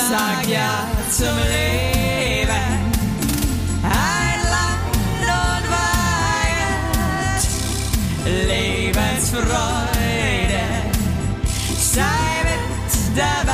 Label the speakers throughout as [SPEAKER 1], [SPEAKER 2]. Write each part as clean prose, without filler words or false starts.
[SPEAKER 1] sag ja zum Leben. Ein Land und Wahrheit, Lebensfreude, sei mit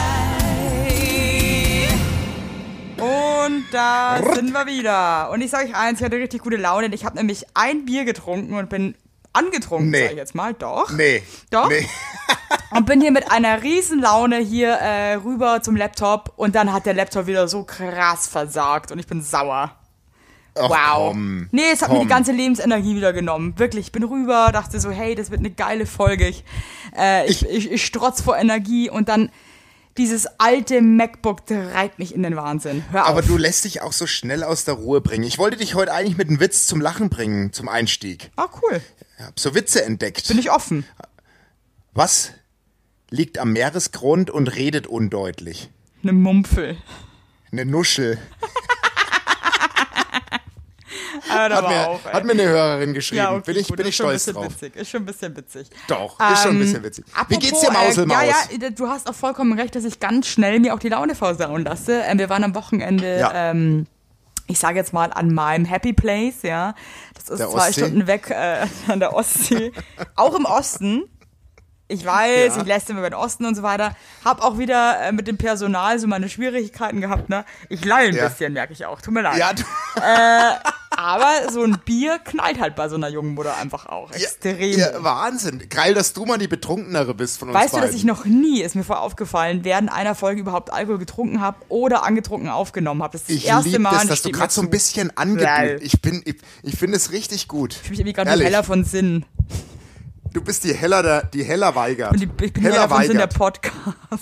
[SPEAKER 1] dabei.
[SPEAKER 2] Und da sind wir wieder. Und ich sage euch eins, ich hatte richtig gute Laune. Ich habe nämlich ein Bier getrunken und bin angetrunken, sag ich jetzt mal. Doch. Doch. Und bin hier mit einer riesen Laune hier rüber zum Laptop. Und dann hat der Laptop wieder so krass versagt. Und ich bin sauer.
[SPEAKER 3] Ach,
[SPEAKER 2] wow.
[SPEAKER 3] Komm,
[SPEAKER 2] nee, es hat mir die ganze Lebensenergie wieder genommen. Wirklich, ich bin rüber, dachte so, hey, das wird eine geile Folge. Ich strotz vor Energie und dann dieses alte MacBook treibt mich in den Wahnsinn. Hör auf.
[SPEAKER 3] Aber du lässt dich auch so schnell aus der Ruhe bringen. Ich wollte dich heute eigentlich mit einem Witz zum Lachen bringen, zum Einstieg.
[SPEAKER 2] Ah, cool.
[SPEAKER 3] Ich hab so Witze entdeckt.
[SPEAKER 2] Bin ich offen.
[SPEAKER 3] Was liegt am Meeresgrund und redet undeutlich?
[SPEAKER 2] Eine Mumpfel.
[SPEAKER 3] Eine Nuschel.
[SPEAKER 2] Hat
[SPEAKER 3] mir eine Hörerin geschrieben.
[SPEAKER 2] Ja, okay,
[SPEAKER 3] bin ich stolz drauf.
[SPEAKER 2] Ist schon ein bisschen witzig.
[SPEAKER 3] Doch, ist schon ein bisschen witzig. Wie geht's dir, Mauselmaus?
[SPEAKER 2] Ja, du hast auch vollkommen recht, dass ich ganz schnell mir auch die Laune versauen lasse. Wir waren am Wochenende, ich sage jetzt mal, an meinem Happy Place, ja. Das ist 2 Stunden weg an der Ostsee. Auch im Osten. Ich weiß, ich lässt immer über den Osten und so weiter. Hab auch wieder mit dem Personal so meine Schwierigkeiten gehabt, ne? Ich leih ein bisschen, merke ich auch. Tut mir leid.
[SPEAKER 3] Ja,
[SPEAKER 2] aber so ein Bier knallt halt bei so einer jungen Mutter einfach auch extrem.
[SPEAKER 3] Ja, Wahnsinn. Geil, dass du mal die Betrunkenere bist von uns
[SPEAKER 2] Weißt
[SPEAKER 3] beiden.
[SPEAKER 2] du, dass ich noch nie, ist mir vorher aufgefallen, während einer Folge überhaupt Alkohol getrunken habe oder angetrunken aufgenommen habe. Das ist das erste Mal. Ich liebe
[SPEAKER 3] das, dass du gerade so ein bisschen angeblüht. Ich finde es richtig gut.
[SPEAKER 2] Ich fühle mich irgendwie gerade heller von Sinn.
[SPEAKER 3] Du bist die Heller Weigert.
[SPEAKER 2] Ich bin Heller von Sinn der Podcast.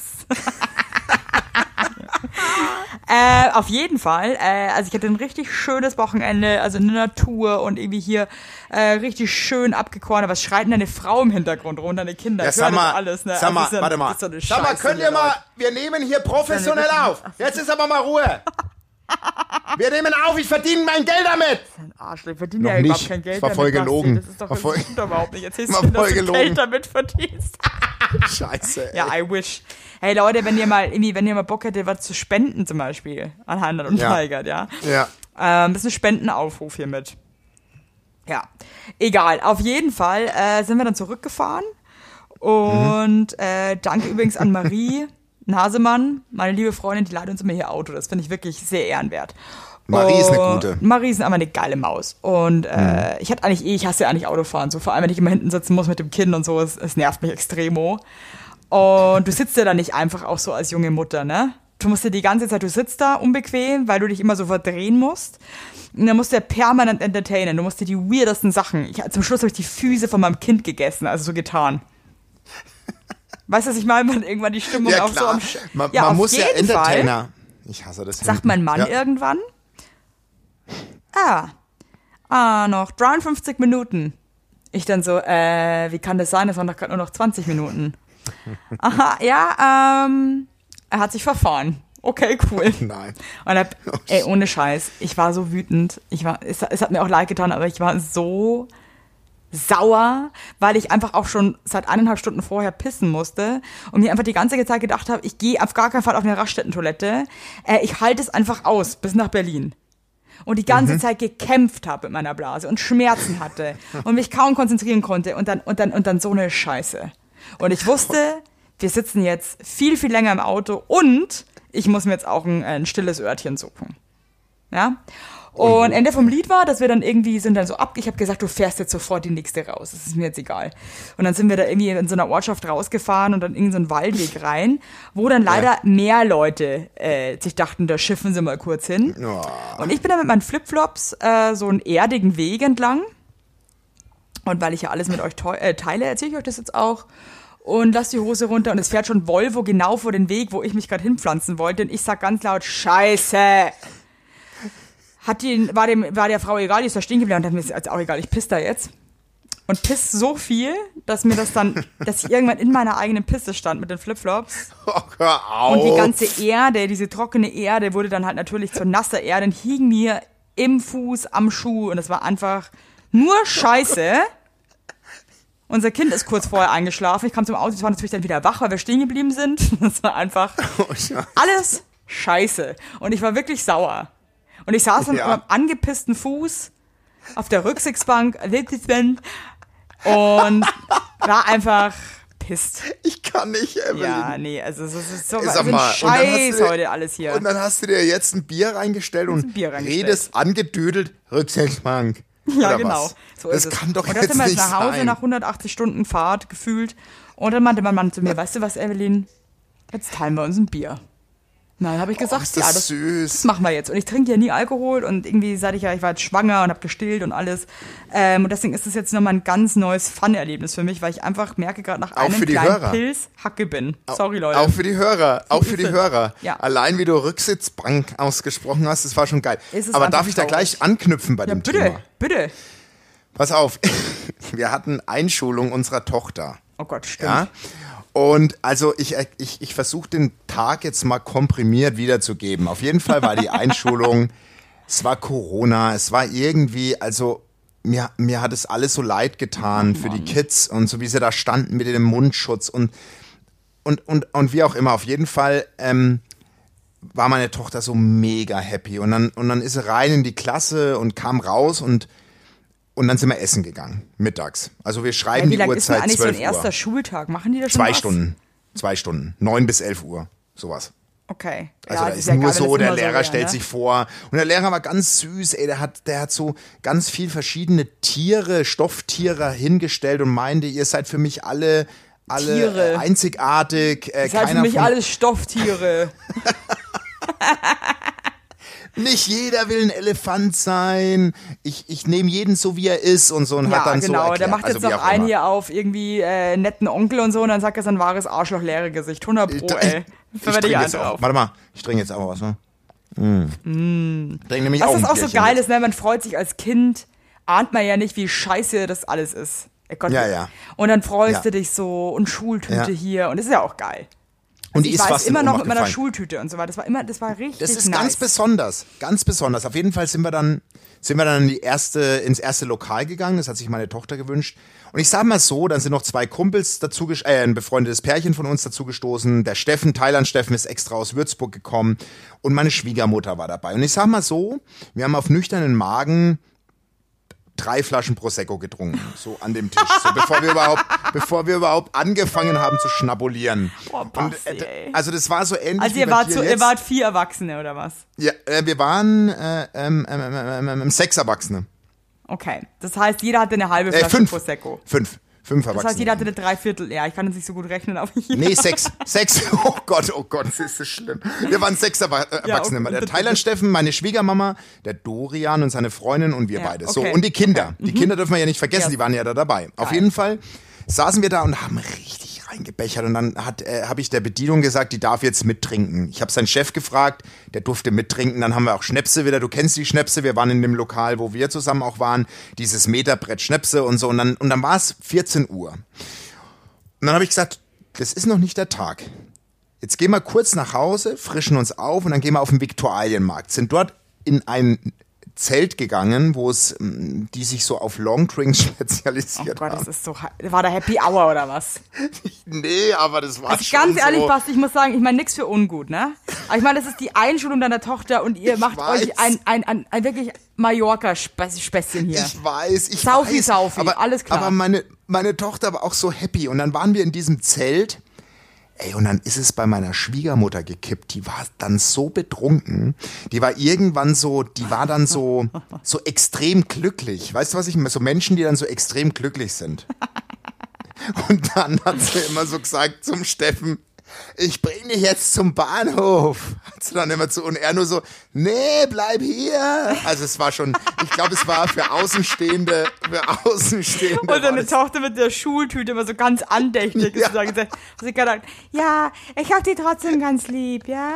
[SPEAKER 2] Auf jeden Fall, also ich hatte ein richtig schönes Wochenende, also in der Natur und irgendwie hier richtig schön abgekoren. Was schreit denn deine Frau im Hintergrund rum, deine Kinder?
[SPEAKER 3] Ja, sag mal,
[SPEAKER 2] alles, ne?
[SPEAKER 3] sag mal, warte mal. Sag mal, könnt ihr mal, wir nehmen hier professionell auf. Jetzt ist aber mal Ruhe. Wir nehmen auf, ich verdiene mein Geld damit.
[SPEAKER 2] Ein Arschloch, ich verdiene ja überhaupt kein Geld damit.
[SPEAKER 3] War voll gelogen.
[SPEAKER 2] Das ist doch stimmt überhaupt nicht. Erzählst
[SPEAKER 3] du
[SPEAKER 2] mir, dass du Geld damit verdienst.
[SPEAKER 3] Scheiße, ey.
[SPEAKER 2] Ja, I wish. Hey Leute, wenn ihr mal Bock hättet, was zu spenden zum Beispiel an Heinrich und Weigert, ja. Das ist ein Spendenaufruf hiermit. Ja, egal. Auf jeden Fall sind wir dann zurückgefahren und danke übrigens an Marie Nasemann, meine liebe Freundin, die leiht uns immer hier Auto. Das finde ich wirklich sehr ehrenwert.
[SPEAKER 3] Marie ist eine gute.
[SPEAKER 2] Marie ist einfach eine geile Maus. Und ich hasse ja eigentlich Autofahren. So, vor allem, wenn ich immer hinten sitzen muss mit dem Kind und so, es nervt mich extremo. Und du sitzt ja da nicht einfach auch so als junge Mutter, ne? Du musst dir die ganze Zeit, du sitzt da unbequem, weil du dich immer so verdrehen musst. Und dann musst du ja permanent entertainen. Du musst dir die weirdesten Sachen. Zum Schluss habe ich die Füße von meinem Kind gegessen, also so getan. Weißt du, was ich meine? Man irgendwann die Stimmung auch so am
[SPEAKER 3] Man muss ja Entertainer.
[SPEAKER 2] Fall,
[SPEAKER 3] ich hasse das.
[SPEAKER 2] Sagt mein Mann irgendwann? Noch 53 Minuten. Ich dann so, wie kann das sein? Das waren doch gerade nur noch 20 Minuten. Aha, er hat sich verfahren. Okay, cool.
[SPEAKER 3] Nein.
[SPEAKER 2] Und ohne Scheiß, ich war so wütend. Es hat mir auch leid getan, aber ich war so sauer, weil ich einfach auch schon seit 1,5 Stunden vorher pissen musste und mir einfach die ganze Zeit gedacht habe, ich gehe auf gar keinen Fall auf eine Raststätten-Toilette. Ich halte es einfach aus bis nach Berlin. Und die ganze Zeit gekämpft habe mit meiner Blase und Schmerzen hatte und mich kaum konzentrieren konnte und dann so eine Scheiße. Und ich wusste, wir sitzen jetzt viel, viel länger im Auto und ich muss mir jetzt auch ein stilles Örtchen suchen. Ja? Und Ende vom Lied war, dass wir dann irgendwie ich habe gesagt, du fährst jetzt sofort die nächste raus, das ist mir jetzt egal. Und dann sind wir da irgendwie in so einer Ortschaft rausgefahren und dann in so einen Waldweg rein, wo dann leider mehr Leute sich dachten, da schiffen sie mal kurz hin. Oh. Und ich bin dann mit meinen Flipflops so einen erdigen Weg entlang. Und weil ich ja alles mit euch teile, erzähle ich euch das jetzt auch. Und lass die Hose runter und es fährt schon Volvo genau vor den Weg, wo ich mich gerade hinpflanzen wollte. Und ich sag ganz laut, Scheiße! War der Frau egal, die ist da stehen geblieben und hat mir ist auch egal, ich piss da jetzt. Und piss so viel, dass ich irgendwann in meiner eigenen Pisse stand mit den Flipflops.
[SPEAKER 3] Oh, hör auf.
[SPEAKER 2] Und die ganze Erde, diese trockene Erde, wurde dann halt natürlich zur nasser Erde und hing mir im Fuß, am Schuh und es war einfach nur Scheiße. Unser Kind ist kurz vorher eingeschlafen. Ich kam zum Auto, es war natürlich dann wieder wach, weil wir stehen geblieben sind. Das war einfach alles scheiße. Und ich war wirklich sauer. Und ich saß dann mit meinem angepissten Fuß auf der Rücksichtsbank und war einfach pisst.
[SPEAKER 3] Ich kann nicht, Evelyn.
[SPEAKER 2] Ja, nee, also es ist so
[SPEAKER 3] Sag mal,
[SPEAKER 2] Scheiß heute alles hier.
[SPEAKER 3] Und dann hast du dir jetzt ein Bier reingestellt und redest angedödelt Rücksichtsbank.
[SPEAKER 2] Ja,
[SPEAKER 3] oder
[SPEAKER 2] genau.
[SPEAKER 3] Was?
[SPEAKER 2] So
[SPEAKER 3] das
[SPEAKER 2] ist es.
[SPEAKER 3] kann doch
[SPEAKER 2] und
[SPEAKER 3] jetzt
[SPEAKER 2] dann sind wir
[SPEAKER 3] nicht
[SPEAKER 2] jetzt nach Hause
[SPEAKER 3] sein.
[SPEAKER 2] nach 180 Stunden Fahrt gefühlt. Und dann meinte mein Mann zu mir, weißt du was, Evelyn, jetzt teilen wir uns ein Bier. Na, dann habe ich gesagt,
[SPEAKER 3] ist das süß.
[SPEAKER 2] Das machen wir jetzt. Und ich trinke ja nie Alkohol und irgendwie seit ich war jetzt schwanger und habe gestillt und alles. Und deswegen ist das jetzt nochmal ein ganz neues Fun-Erlebnis für mich, weil ich einfach merke, gerade nach einem kleinen Pilz Hacke bin. Sorry, Leute.
[SPEAKER 3] Auch für die Hörer, auch für die Hörer.
[SPEAKER 2] Ja.
[SPEAKER 3] Allein wie du Rücksitzbank ausgesprochen hast, das war schon geil. Aber darf ich da
[SPEAKER 2] traurig.
[SPEAKER 3] gleich anknüpfen bei dem Thema?
[SPEAKER 2] Bitte.
[SPEAKER 3] Pass auf, wir hatten Einschulung unserer Tochter.
[SPEAKER 2] Oh Gott, stimmt.
[SPEAKER 3] Ja? Und also ich versuche den Tag jetzt mal komprimiert wiederzugeben. Auf jeden Fall war die Einschulung, es war Corona, es war irgendwie, also mir hat es alles so leid getan für die Kids und so wie sie da standen mit dem Mundschutz und wie auch immer. Auf jeden Fall war meine Tochter so mega happy und dann ist sie rein in die Klasse und kam raus und dann sind wir essen gegangen, mittags. Also wir schreiben die Uhrzeit 12 Uhr. Wie lange ist denn eigentlich so ein
[SPEAKER 2] erster Schultag? Machen die da schon was?
[SPEAKER 3] 2 Stunden. 9 bis 11 Uhr, sowas.
[SPEAKER 2] Okay.
[SPEAKER 3] Also
[SPEAKER 2] ja,
[SPEAKER 3] da ist
[SPEAKER 2] ja
[SPEAKER 3] nur
[SPEAKER 2] geil,
[SPEAKER 3] so, der Lehrer
[SPEAKER 2] wäre,
[SPEAKER 3] stellt
[SPEAKER 2] ne?
[SPEAKER 3] sich vor. Und der Lehrer war ganz süß, ey, der hat so ganz viel verschiedene Tiere, Stofftiere hingestellt und meinte, ihr seid für mich alle
[SPEAKER 2] Tiere.
[SPEAKER 3] Einzigartig.
[SPEAKER 2] Ihr seid für mich alles Stofftiere.
[SPEAKER 3] Nicht jeder will ein Elefant sein. Ich nehme jeden so, wie er ist und so. Und
[SPEAKER 2] Ja,
[SPEAKER 3] hat dann
[SPEAKER 2] genau.
[SPEAKER 3] so erklärt.
[SPEAKER 2] Der macht jetzt
[SPEAKER 3] Also wie
[SPEAKER 2] noch
[SPEAKER 3] auch
[SPEAKER 2] einen
[SPEAKER 3] immer.
[SPEAKER 2] hier auf irgendwie netten Onkel und so und dann sagt er sein wahres Arschloch-Lehrergesicht. 100 Pro, ey.
[SPEAKER 3] Ich
[SPEAKER 2] Verwende
[SPEAKER 3] trinke
[SPEAKER 2] ich
[SPEAKER 3] jetzt
[SPEAKER 2] einfach
[SPEAKER 3] auch.
[SPEAKER 2] auf.
[SPEAKER 3] Warte mal, ich trinke jetzt auch was, ne? Trink nämlich
[SPEAKER 2] Was
[SPEAKER 3] auch
[SPEAKER 2] ist
[SPEAKER 3] ein
[SPEAKER 2] auch so
[SPEAKER 3] Bierchen
[SPEAKER 2] geil
[SPEAKER 3] jetzt.
[SPEAKER 2] ist, ne? Man freut sich als Kind, ahnt man ja nicht, wie scheiße das alles ist. Gott,
[SPEAKER 3] Ja, ja.
[SPEAKER 2] Und dann freust
[SPEAKER 3] Ja.
[SPEAKER 2] du dich so und Schultüte
[SPEAKER 3] Ja.
[SPEAKER 2] hier und das ist ja auch geil.
[SPEAKER 3] Und die
[SPEAKER 2] Ich
[SPEAKER 3] ist
[SPEAKER 2] weiß
[SPEAKER 3] fast
[SPEAKER 2] immer
[SPEAKER 3] in
[SPEAKER 2] noch
[SPEAKER 3] Ohnmacht
[SPEAKER 2] mit meiner
[SPEAKER 3] gefallen.
[SPEAKER 2] Schultüte und so weiter. Das war richtig
[SPEAKER 3] Das ist
[SPEAKER 2] nice.
[SPEAKER 3] ganz besonders, ganz besonders. Auf jeden Fall sind wir dann ins erste Lokal gegangen. Das hat sich meine Tochter gewünscht. Und ich sag mal so, dann sind noch 2 Kumpels ein befreundetes Pärchen von uns dazugestoßen. Der Steffen, Thailand Steffen, ist extra aus Würzburg gekommen. Und meine Schwiegermutter war dabei. Und ich sag mal so, wir haben auf nüchternen Magen 3 Flaschen Prosecco getrunken, so an dem Tisch, so bevor wir überhaupt angefangen haben zu schnabulieren.
[SPEAKER 2] Boah, Basti, ey.
[SPEAKER 3] Also das war so ähnlich
[SPEAKER 2] Also
[SPEAKER 3] wie
[SPEAKER 2] ihr
[SPEAKER 3] bei dir
[SPEAKER 2] ihr
[SPEAKER 3] jetzt.
[SPEAKER 2] wart 4 Erwachsene oder was?
[SPEAKER 3] Ja, wir waren 6 Erwachsene.
[SPEAKER 2] Okay. Das heißt, jeder hatte eine halbe Flasche
[SPEAKER 3] 5.
[SPEAKER 2] Prosecco.
[SPEAKER 3] 5 Erwachsene.
[SPEAKER 2] Das heißt, jeder hatte eine Dreiviertel. Ja, ich kann jetzt nicht so gut rechnen, aber
[SPEAKER 3] Nee, 6. Oh Gott, das ist so schlimm. Wir waren 6 Erwachsene.
[SPEAKER 2] okay.
[SPEAKER 3] Der Thailand Steffen, meine Schwiegermama, der Dorian und seine Freundin und wir
[SPEAKER 2] Ja,
[SPEAKER 3] beide. So,
[SPEAKER 2] okay.
[SPEAKER 3] und die Kinder. Die Kinder dürfen wir ja nicht vergessen,
[SPEAKER 2] Ja.
[SPEAKER 3] die waren ja da dabei. Auf jeden Fall saßen wir da und haben richtig reingebechert und dann habe ich der Bedienung gesagt, die darf jetzt mittrinken. Ich habe seinen Chef gefragt, der durfte mittrinken. Dann haben wir auch Schnäpse wieder. Du kennst die Schnäpse. Wir waren in dem Lokal, wo wir zusammen auch waren. Dieses Meterbrett Schnäpse und so. Und dann war es 14 Uhr. Und dann habe ich gesagt, das ist noch nicht der Tag. Jetzt gehen wir kurz nach Hause, frischen uns auf und dann gehen wir auf den Viktualienmarkt. Sind dort in ein Zelt gegangen, die sich so auf Longdrinks
[SPEAKER 2] oh
[SPEAKER 3] spezialisiert
[SPEAKER 2] Gott,
[SPEAKER 3] haben.
[SPEAKER 2] das ist so. War da Happy Hour oder was?
[SPEAKER 3] Nee, aber das war
[SPEAKER 2] Also
[SPEAKER 3] schon
[SPEAKER 2] ganz ehrlich,
[SPEAKER 3] so.
[SPEAKER 2] Basti, ich muss sagen, ich meine nichts für ungut, ne? Aber ich meine, das ist die Einschulung deiner Tochter und ihr macht
[SPEAKER 3] weiß.
[SPEAKER 2] euch ein wirklich Mallorca-Späßchen hier.
[SPEAKER 3] Ich weiß.
[SPEAKER 2] Saufi,
[SPEAKER 3] aber,
[SPEAKER 2] alles klar.
[SPEAKER 3] Aber meine Tochter war auch so happy und dann waren wir in diesem Zelt. Ey, und dann ist es bei meiner Schwiegermutter gekippt. Die war dann so betrunken. Die war irgendwann so extrem glücklich. Weißt du, was ich meine? So Menschen, die dann so extrem glücklich sind. Und dann hat sie immer so gesagt zum Steffen, ich bring dich jetzt zum Bahnhof. Hat sie dann immer zu, und er nur so, nee, bleib hier. Also es war schon, ich glaube, es war für Außenstehende
[SPEAKER 2] Und
[SPEAKER 3] war
[SPEAKER 2] deine
[SPEAKER 3] das-
[SPEAKER 2] Tochter mit der Schultüte immer so ganz andächtig.
[SPEAKER 3] Ja.
[SPEAKER 2] Ja. Sie gedacht, ja, ich hab die trotzdem ganz lieb, ja.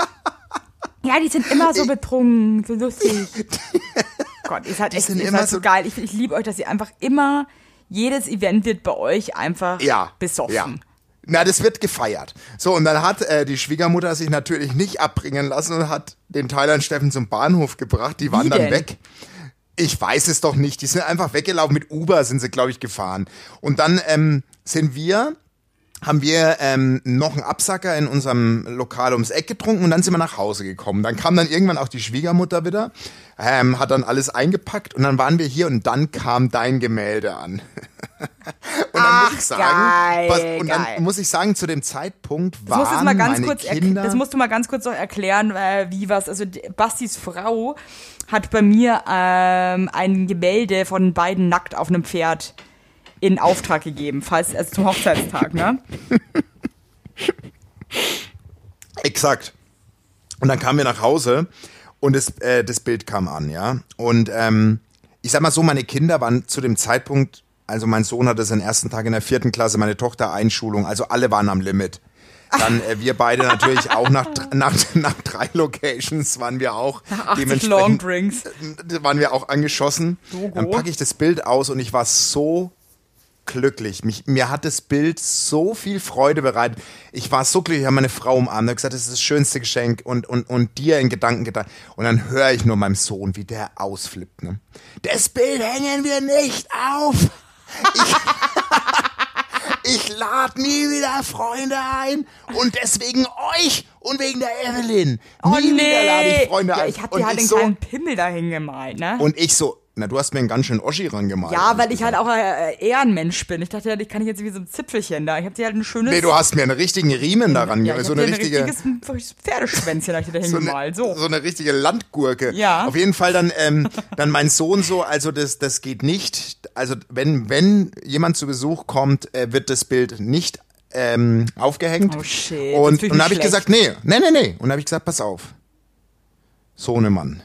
[SPEAKER 2] Ja, die sind immer so betrunken, so lustig. Gott, ihr seid echt
[SPEAKER 3] sind
[SPEAKER 2] ihr
[SPEAKER 3] immer
[SPEAKER 2] seid so
[SPEAKER 3] so-
[SPEAKER 2] geil. Ich liebe euch, dass ihr einfach immer, jedes Event wird bei euch einfach besoffen.
[SPEAKER 3] Ja. Na, das wird gefeiert. So, und dann hat die Schwiegermutter sich natürlich nicht abbringen lassen und hat den Thailand Steffen zum Bahnhof gebracht. Die waren
[SPEAKER 2] Wie
[SPEAKER 3] dann
[SPEAKER 2] denn?
[SPEAKER 3] weg. Ich weiß es doch nicht. Die sind einfach weggelaufen. Mit Uber sind sie, glaube ich, gefahren. Und dann sind wir haben wir noch einen Absacker in unserem Lokal ums Eck getrunken und dann sind wir nach Hause gekommen. Dann kam dann irgendwann auch die Schwiegermutter wieder, hat dann alles eingepackt und dann waren wir hier und dann kam dein Gemälde an. Und dann muss ich sagen, dann muss ich sagen, zu dem Zeitpunkt waren meine Kinder...
[SPEAKER 2] Das musst du mal ganz kurz noch erklären, wie was. Also Bastis Frau hat bei mir ein Gemälde von beiden nackt auf einem Pferd in Auftrag gegeben, also zum Hochzeitstag, ne?
[SPEAKER 3] Exakt. Und dann kamen wir nach Hause und das Bild kam an, ja. Und ich sag mal so, meine Kinder waren zu dem Zeitpunkt, also mein Sohn hatte seinen ersten Tag in der 4. Klasse, meine Tochter Einschulung, also alle waren am Limit. Dann wir beide natürlich auch nach 3 Locations waren wir auch
[SPEAKER 2] nach 80 Long Drinks.
[SPEAKER 3] Waren wir auch angeschossen. Dann packe ich das Bild aus und ich war so glücklich. Mir hat das Bild so viel Freude bereitet. Ich war so glücklich, ich habe meine Frau umarmt und gesagt, das ist das schönste Geschenk und dir in Gedanken gedacht. Und dann höre ich nur meinem Sohn, wie der ausflippt. Ne? Das Bild hängen wir nicht auf. Ich lade nie wieder Freunde ein und deswegen euch und wegen der Evelyn. Nie wieder lade ich Freunde ein.
[SPEAKER 2] Ja, ich hab dir halt einen kleinen Pimmel dahin gemalt, ne?
[SPEAKER 3] Und ich so, na, du hast mir einen ganz schönen Oschi rangemalt.
[SPEAKER 2] Ja, weil ich halt auch Ehrenmensch bin. Ich dachte ja, ich kann jetzt wie so ein Zipfelchen da. Ich hab dir halt ein schönes...
[SPEAKER 3] Nee, du hast mir einen richtigen Riemen daran
[SPEAKER 2] gemalt.
[SPEAKER 3] So eine richtige...
[SPEAKER 2] ein richtiges Pferdeschwänzchen habe ich dir dahin gemalt. So
[SPEAKER 3] eine richtige Landgurke.
[SPEAKER 2] Ja.
[SPEAKER 3] Auf jeden Fall dann mein Sohn so, also das geht nicht. Also wenn jemand zu Besuch kommt, wird das Bild nicht aufgehängt.
[SPEAKER 2] Oh shit.
[SPEAKER 3] Und dann habe ich gesagt, nee. Und dann habe ich gesagt, pass auf. Sohnemann.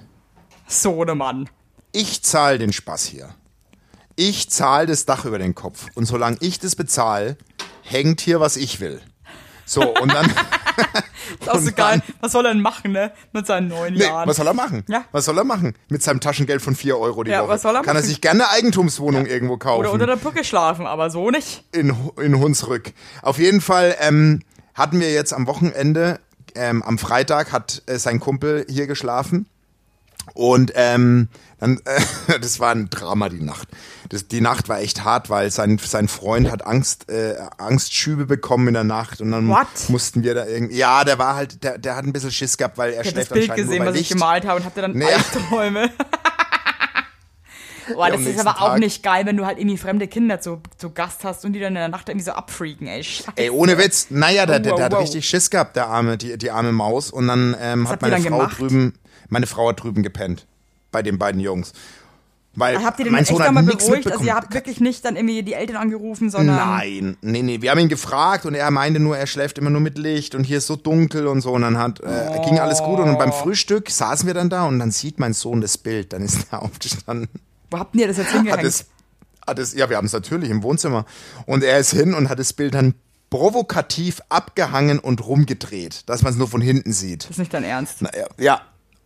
[SPEAKER 3] Ich zahle den Spaß hier. Ich zahle das Dach über den Kopf. Und solange ich das bezahle, hängt hier, was ich will. So, und dann...
[SPEAKER 2] Das ist auch so geil. Was soll er denn machen, ne? Mit seinen 9 Jahren.
[SPEAKER 3] Was soll er machen?
[SPEAKER 2] Ja.
[SPEAKER 3] Was soll er machen? Mit seinem Taschengeld von 4 Euro die Woche.
[SPEAKER 2] Was soll er
[SPEAKER 3] Kann er sich gerne eine Eigentumswohnung irgendwo kaufen.
[SPEAKER 2] Oder unter der Brücke schlafen, aber so nicht.
[SPEAKER 3] In Hunsrück. Auf jeden Fall hatten wir jetzt am Wochenende, am Freitag hat sein Kumpel hier geschlafen. Und das war ein Drama, die Nacht. Die Nacht war echt hart, weil sein Freund hat Angstschübe bekommen in der Nacht und dann mussten wir da irgendwie. Ja, der war halt, der hat ein bisschen Schiss gehabt, weil er schläft anscheinend nur bei Licht. Ich hab das Bild gesehen, was ich gemalt habe und hatte dann Albträume. Boah, das ist aber auch nicht geil, wenn du halt irgendwie fremde Kinder zu Gast hast und die dann in der Nacht irgendwie so abfreaken, ey. Scheiße. Ey, ohne Witz. Naja, der hat richtig Schiss gehabt, die arme Maus. Und dann hat meine Frau hat drüben gepennt. Bei den beiden Jungs. Weil
[SPEAKER 2] habt ihr den echt nochmal beruhigt? Also ihr habt wirklich nicht dann irgendwie die Eltern angerufen, sondern...
[SPEAKER 3] Nein, nee. Wir haben ihn gefragt und er meinte nur, er schläft immer nur mit Licht und hier ist so dunkel und so. Und dann ging alles gut. Und beim Frühstück saßen wir dann da und dann sieht mein Sohn das Bild. Dann ist er aufgestanden.
[SPEAKER 2] Wo habt ihr das jetzt hingehängt?
[SPEAKER 3] Ja, wir haben es natürlich im Wohnzimmer. Und er ist hin und hat das Bild dann provokativ abgehangen und rumgedreht, dass man es nur von hinten sieht.
[SPEAKER 2] Das ist nicht dein Ernst?
[SPEAKER 3] Na, ja.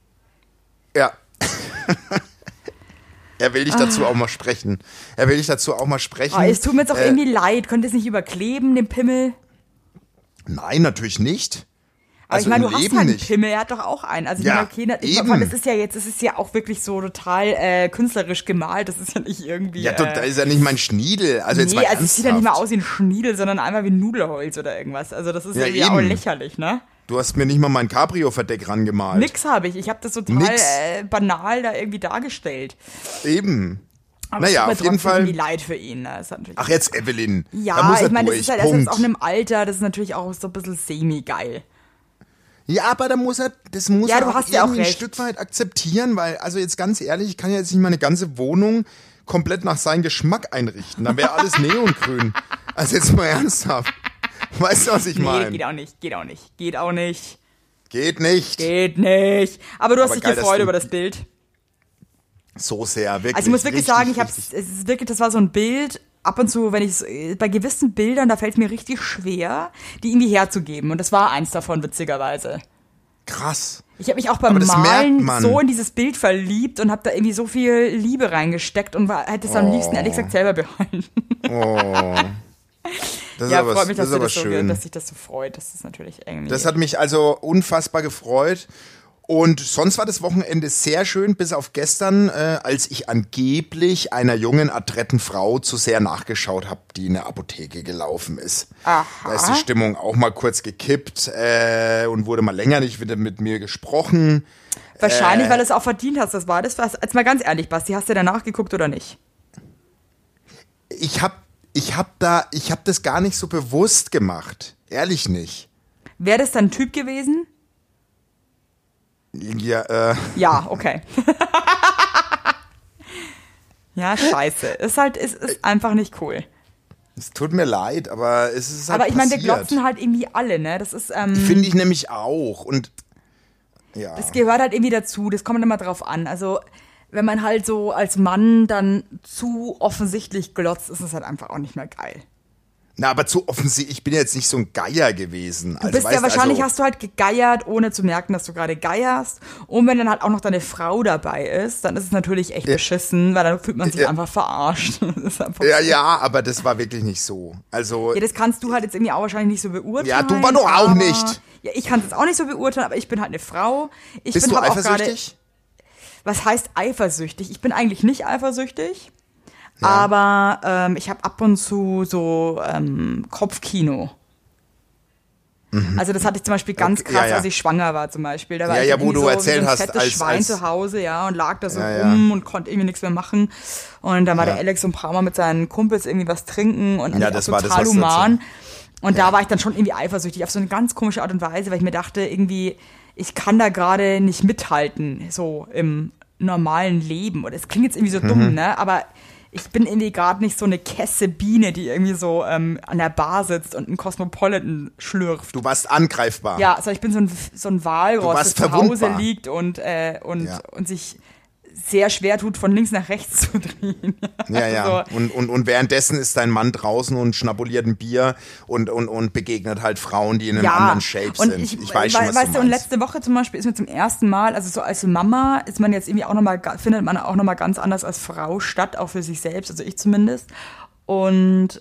[SPEAKER 3] Er will dich dazu auch mal sprechen.
[SPEAKER 2] Es tut mir jetzt auch irgendwie leid. Könnt ihr es nicht überkleben, den Pimmel?
[SPEAKER 3] Nein, natürlich nicht.
[SPEAKER 2] Aber ich meine, du hast halt einen Pimmel, er hat doch auch einen. Also
[SPEAKER 3] ja,
[SPEAKER 2] es ist ja auch wirklich so total künstlerisch gemalt. Das ist ja nicht irgendwie...
[SPEAKER 3] Ja, da ist ja nicht mein Schniedel. Also jetzt mal
[SPEAKER 2] es sieht ja nicht mal aus wie ein Schniedel, sondern einmal wie ein Nudelholz oder irgendwas. Also das ist irgendwie auch lächerlich, ne?
[SPEAKER 3] Du hast mir nicht mal mein Cabrio-Verdeck rangemalt.
[SPEAKER 2] Nix habe ich. Ich habe das total banal da irgendwie dargestellt.
[SPEAKER 3] Eben.
[SPEAKER 2] Aber
[SPEAKER 3] naja, auf jeden Fall.
[SPEAKER 2] Irgendwie leid für ihn. Ne?
[SPEAKER 3] Ach, jetzt Evelyn.
[SPEAKER 2] Ja, ich meine, das ist halt erst jetzt auch in einem Alter, das ist natürlich auch so ein bisschen semi-geil.
[SPEAKER 3] Ja, aber das muss er auch irgendwie ein Stück weit akzeptieren, weil, also jetzt ganz ehrlich, ich kann ja jetzt nicht meine ganze Wohnung komplett nach seinem Geschmack einrichten. Dann wäre alles neongrün. Also jetzt mal ernsthaft. Weißt du, was ich meine?
[SPEAKER 2] Nee, geht auch nicht.
[SPEAKER 3] Geht nicht.
[SPEAKER 2] Aber du hast dich gefreut über das Bild.
[SPEAKER 3] So sehr, wirklich.
[SPEAKER 2] Also ich muss wirklich sagen, das war so ein Bild, ab und zu, bei gewissen Bildern, da fällt es mir richtig schwer, die irgendwie herzugeben. Und das war eins davon, witzigerweise.
[SPEAKER 3] Krass.
[SPEAKER 2] Ich habe mich auch beim Malen so in dieses Bild verliebt und habe da irgendwie so viel Liebe reingesteckt und hätte es am liebsten ehrlich gesagt selber behalten.
[SPEAKER 3] Oh. Das
[SPEAKER 2] freut mich, dass
[SPEAKER 3] sich das
[SPEAKER 2] so freut. Das ist natürlich irgendwie...
[SPEAKER 3] Das hat mich also unfassbar gefreut. Und sonst war das Wochenende sehr schön, bis auf gestern, als ich angeblich einer jungen, adretten Frau zu sehr nachgeschaut habe, die in der Apotheke gelaufen ist.
[SPEAKER 2] Aha.
[SPEAKER 3] Da ist die Stimmung auch mal kurz gekippt und wurde mal länger nicht wieder mit mir gesprochen.
[SPEAKER 2] Wahrscheinlich, weil du es auch verdient hast. Das war das. Jetzt mal ganz ehrlich, Basti, hast du danach geguckt oder nicht?
[SPEAKER 3] Ich hab das gar nicht so bewusst gemacht. Ehrlich nicht.
[SPEAKER 2] Wäre das dann ein Typ gewesen?
[SPEAKER 3] Ja,
[SPEAKER 2] Ja, okay. Ja, scheiße. Ist einfach nicht cool.
[SPEAKER 3] es tut mir leid, aber es ist halt
[SPEAKER 2] Aber ich meine, wir
[SPEAKER 3] passiert.
[SPEAKER 2] glotzen halt irgendwie alle, ne? Das ist,
[SPEAKER 3] Finde ich nämlich auch. Und ja.
[SPEAKER 2] das gehört halt irgendwie dazu. Das kommt immer drauf an. Also, wenn man halt so als Mann dann zu offensichtlich glotzt, ist es halt einfach auch nicht mehr geil.
[SPEAKER 3] Na, aber zu offensichtlich, ich bin jetzt nicht so ein Geier gewesen.
[SPEAKER 2] Du bist ja wahrscheinlich, hast du halt gegeiert, ohne zu merken, dass du gerade geierst. Und wenn dann halt auch noch deine Frau dabei ist, dann ist es natürlich echt beschissen, weil dann fühlt man sich einfach verarscht. Das ist einfach
[SPEAKER 3] Ja, aber das war wirklich nicht so. Also,
[SPEAKER 2] ja, das kannst du halt jetzt irgendwie auch wahrscheinlich nicht so beurteilen.
[SPEAKER 3] Ja, du war doch auch
[SPEAKER 2] aber-
[SPEAKER 3] nicht.
[SPEAKER 2] Ja, ich kann es jetzt auch nicht so beurteilen, aber ich bin halt eine Frau.
[SPEAKER 3] bist du
[SPEAKER 2] hab auch
[SPEAKER 3] eifersüchtig?
[SPEAKER 2] Was heißt eifersüchtig? Ich bin eigentlich nicht eifersüchtig, aber ich habe ab und zu so Kopfkino. Also das hatte ich zum Beispiel ganz
[SPEAKER 3] Okay,
[SPEAKER 2] krass,
[SPEAKER 3] ja.
[SPEAKER 2] als ich schwanger war zum Beispiel. Da war
[SPEAKER 3] Ja,
[SPEAKER 2] ich
[SPEAKER 3] ja, wo
[SPEAKER 2] irgendwie
[SPEAKER 3] du
[SPEAKER 2] so,
[SPEAKER 3] erzählt
[SPEAKER 2] wie so ein
[SPEAKER 3] hast,
[SPEAKER 2] fettes
[SPEAKER 3] als-
[SPEAKER 2] Schwein
[SPEAKER 3] als-
[SPEAKER 2] zu Hause, ja, und lag da so
[SPEAKER 3] Ja,
[SPEAKER 2] rum und konnte irgendwie nichts mehr machen. Und dann war der Alex so ein paar Mal mit seinen Kumpels irgendwie was trinken und
[SPEAKER 3] Ja,
[SPEAKER 2] eigentlich
[SPEAKER 3] das
[SPEAKER 2] auch
[SPEAKER 3] war das,
[SPEAKER 2] total
[SPEAKER 3] was du
[SPEAKER 2] human. Und da war ich dann schon irgendwie eifersüchtig auf so eine ganz komische Art und Weise, weil ich mir dachte, irgendwie, ich kann da gerade nicht mithalten, so im normalen Leben. Und es klingt jetzt irgendwie so dumm, ne? Aber ich bin irgendwie gerade nicht so eine Kesse Biene, die irgendwie so an der Bar sitzt und einen Cosmopolitan schlürft.
[SPEAKER 3] Du warst angreifbar.
[SPEAKER 2] Ja, also ich bin so ein Walross,
[SPEAKER 3] Du
[SPEAKER 2] das
[SPEAKER 3] warst
[SPEAKER 2] zu Hause
[SPEAKER 3] verwundbar.
[SPEAKER 2] liegt und sich sehr schwer tut, von links nach rechts zu drehen.
[SPEAKER 3] Ja.
[SPEAKER 2] Also,
[SPEAKER 3] Und währenddessen ist dein Mann draußen und schnabuliert ein Bier und begegnet halt Frauen, die in einem anderen Shape
[SPEAKER 2] und
[SPEAKER 3] sind.
[SPEAKER 2] ich
[SPEAKER 3] weiß schon, was
[SPEAKER 2] weißt
[SPEAKER 3] du
[SPEAKER 2] und
[SPEAKER 3] meinst.
[SPEAKER 2] letzte Woche zum Beispiel ist mir zum ersten Mal, also so als Mama ist man jetzt irgendwie auch nochmal, findet man auch nochmal ganz anders als Frau statt, auch für sich selbst, also ich zumindest. Und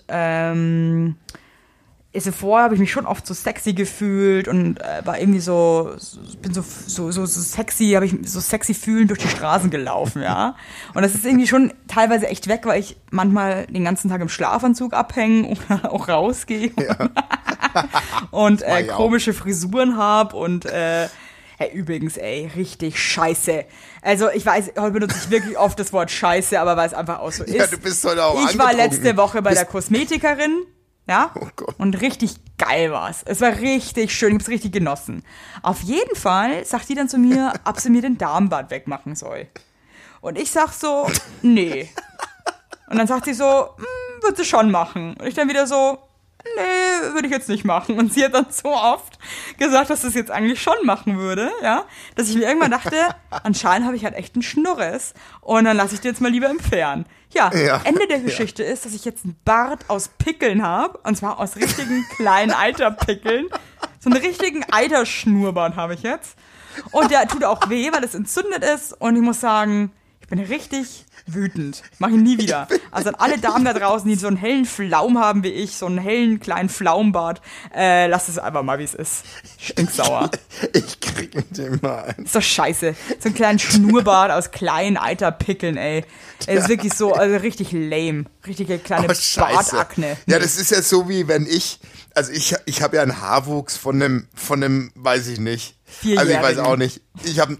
[SPEAKER 2] vorher habe ich mich schon oft so sexy gefühlt und war irgendwie bin so sexy, habe ich so sexy fühlend durch die Straßen gelaufen, ja. Und das ist irgendwie schon teilweise echt weg, weil ich manchmal den ganzen Tag im Schlafanzug abhänge oder auch rausgehe und
[SPEAKER 3] ich auch.
[SPEAKER 2] komische Frisuren habe und übrigens, richtig scheiße. Also ich weiß, heute benutze ich wirklich oft das Wort scheiße, aber weil es einfach auch so ist.
[SPEAKER 3] Ja, du bist heute auch
[SPEAKER 2] Ich war
[SPEAKER 3] angetrunken.
[SPEAKER 2] letzte Woche bei der Kosmetikerin, ja,
[SPEAKER 3] Oh Gott.
[SPEAKER 2] und richtig geil war's. Es war richtig schön, ich hab's richtig genossen. Auf jeden Fall sagt die dann zu mir, ob sie mir den Darmbad wegmachen soll. Und ich sag so, nee. Und dann sagt sie so, wird sie schon machen. Und ich dann wieder so, nee, würde ich jetzt nicht machen. Und sie hat dann so oft gesagt, dass sie es jetzt eigentlich schon machen würde, ja, dass ich mir irgendwann dachte, anscheinend habe ich halt echt einen Schnurres und dann lasse ich dir jetzt mal lieber entfernen. Ja,
[SPEAKER 3] Ja.
[SPEAKER 2] Ende der Geschichte ist, dass ich jetzt einen Bart aus Pickeln habe, und zwar aus richtigen kleinen Eiterpickeln. So einen richtigen Eiterschnurrbart habe ich jetzt. Und der tut auch weh, weil es entzündet ist. Und ich muss sagen, ich bin richtig wütend. Mach ihn nie wieder. Also an alle Damen da draußen, die so einen hellen Flaum haben wie ich, so einen hellen kleinen Flaumbart, lasst es einfach mal, wie es ist. Stinksauer.
[SPEAKER 3] Ich krieg mit dem mal ein.
[SPEAKER 2] Ist doch scheiße. So einen kleinen Schnurrbart aus kleinen Eiterpickeln, ey. Es ist wirklich so, also richtig lame. Richtige kleine
[SPEAKER 3] Oh, scheiße.
[SPEAKER 2] Bartakne.
[SPEAKER 3] Ja, das ist ja so wie wenn ich habe ja einen Haarwuchs von einem, weiß ich nicht. Also ich weiß auch nicht. Ich habe,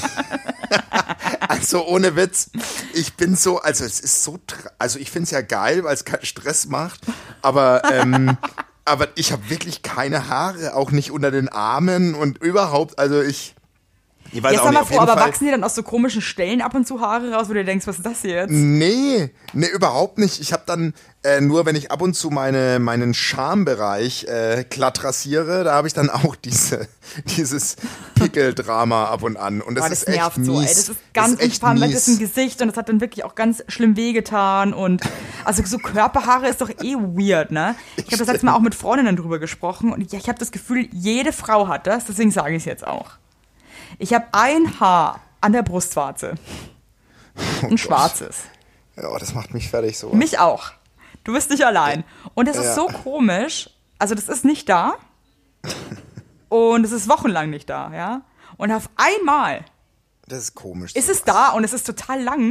[SPEAKER 3] also ohne Witz, ich bin so, also es ist so, also ich find's ja geil, weil es keinen Stress macht, aber ich habe wirklich keine Haare, auch nicht unter den Armen und überhaupt, also ich weiß
[SPEAKER 2] Jetzt
[SPEAKER 3] auch
[SPEAKER 2] sag
[SPEAKER 3] nicht,
[SPEAKER 2] mal
[SPEAKER 3] auf
[SPEAKER 2] vor,
[SPEAKER 3] jeden
[SPEAKER 2] aber
[SPEAKER 3] Fall.
[SPEAKER 2] wachsen die dann aus so komischen Stellen ab und zu Haare raus, wo du denkst, was ist das hier jetzt?
[SPEAKER 3] Nee, überhaupt nicht. Ich habe dann nur, wenn ich ab und zu meinen Schambereich glatt rasiere, da habe ich dann auch dieses Pickeldrama ab und an. Und das
[SPEAKER 2] Boah,
[SPEAKER 3] ist
[SPEAKER 2] das nervt
[SPEAKER 3] echt
[SPEAKER 2] so, ey.
[SPEAKER 3] mies.
[SPEAKER 2] Das ist ganz,
[SPEAKER 3] echt
[SPEAKER 2] vor allem, weil das
[SPEAKER 3] mies.
[SPEAKER 2] im Gesicht und das hat dann wirklich auch ganz schlimm wehgetan und also so Körperhaare ist doch eh weird, ne? Ich habe das letzte Mal auch mit Freundinnen drüber gesprochen und ich habe das Gefühl, jede Frau hat das, deswegen sage ich es jetzt auch. Ich habe ein Haar an der Brustwarze. Ein schwarzes.
[SPEAKER 3] Ja, das macht mich fertig so.
[SPEAKER 2] Mich auch. Du bist nicht allein. Und es ist so komisch. Also das ist nicht da. Und es ist wochenlang nicht da, ja. Und auf einmal
[SPEAKER 3] Das ist komisch.
[SPEAKER 2] ist es da und es ist total lang.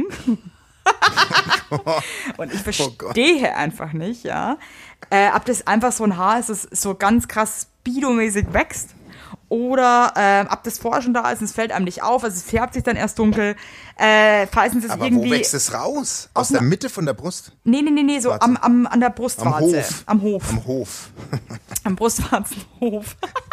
[SPEAKER 2] Und ich verstehe einfach nicht, ja, ob das einfach so ein Haar ist, das so ganz krass speedomäßig wächst. Oder ob das vorher schon da ist und es fällt einem nicht auf, also es färbt sich dann erst dunkel. Falls es
[SPEAKER 3] Aber
[SPEAKER 2] irgendwie
[SPEAKER 3] wo wächst es raus? Aus der Mitte von der Brust?
[SPEAKER 2] Nee, so an der Brustwarze.
[SPEAKER 3] Am Hof.
[SPEAKER 2] Am Hof. Am Brustwarzenhof.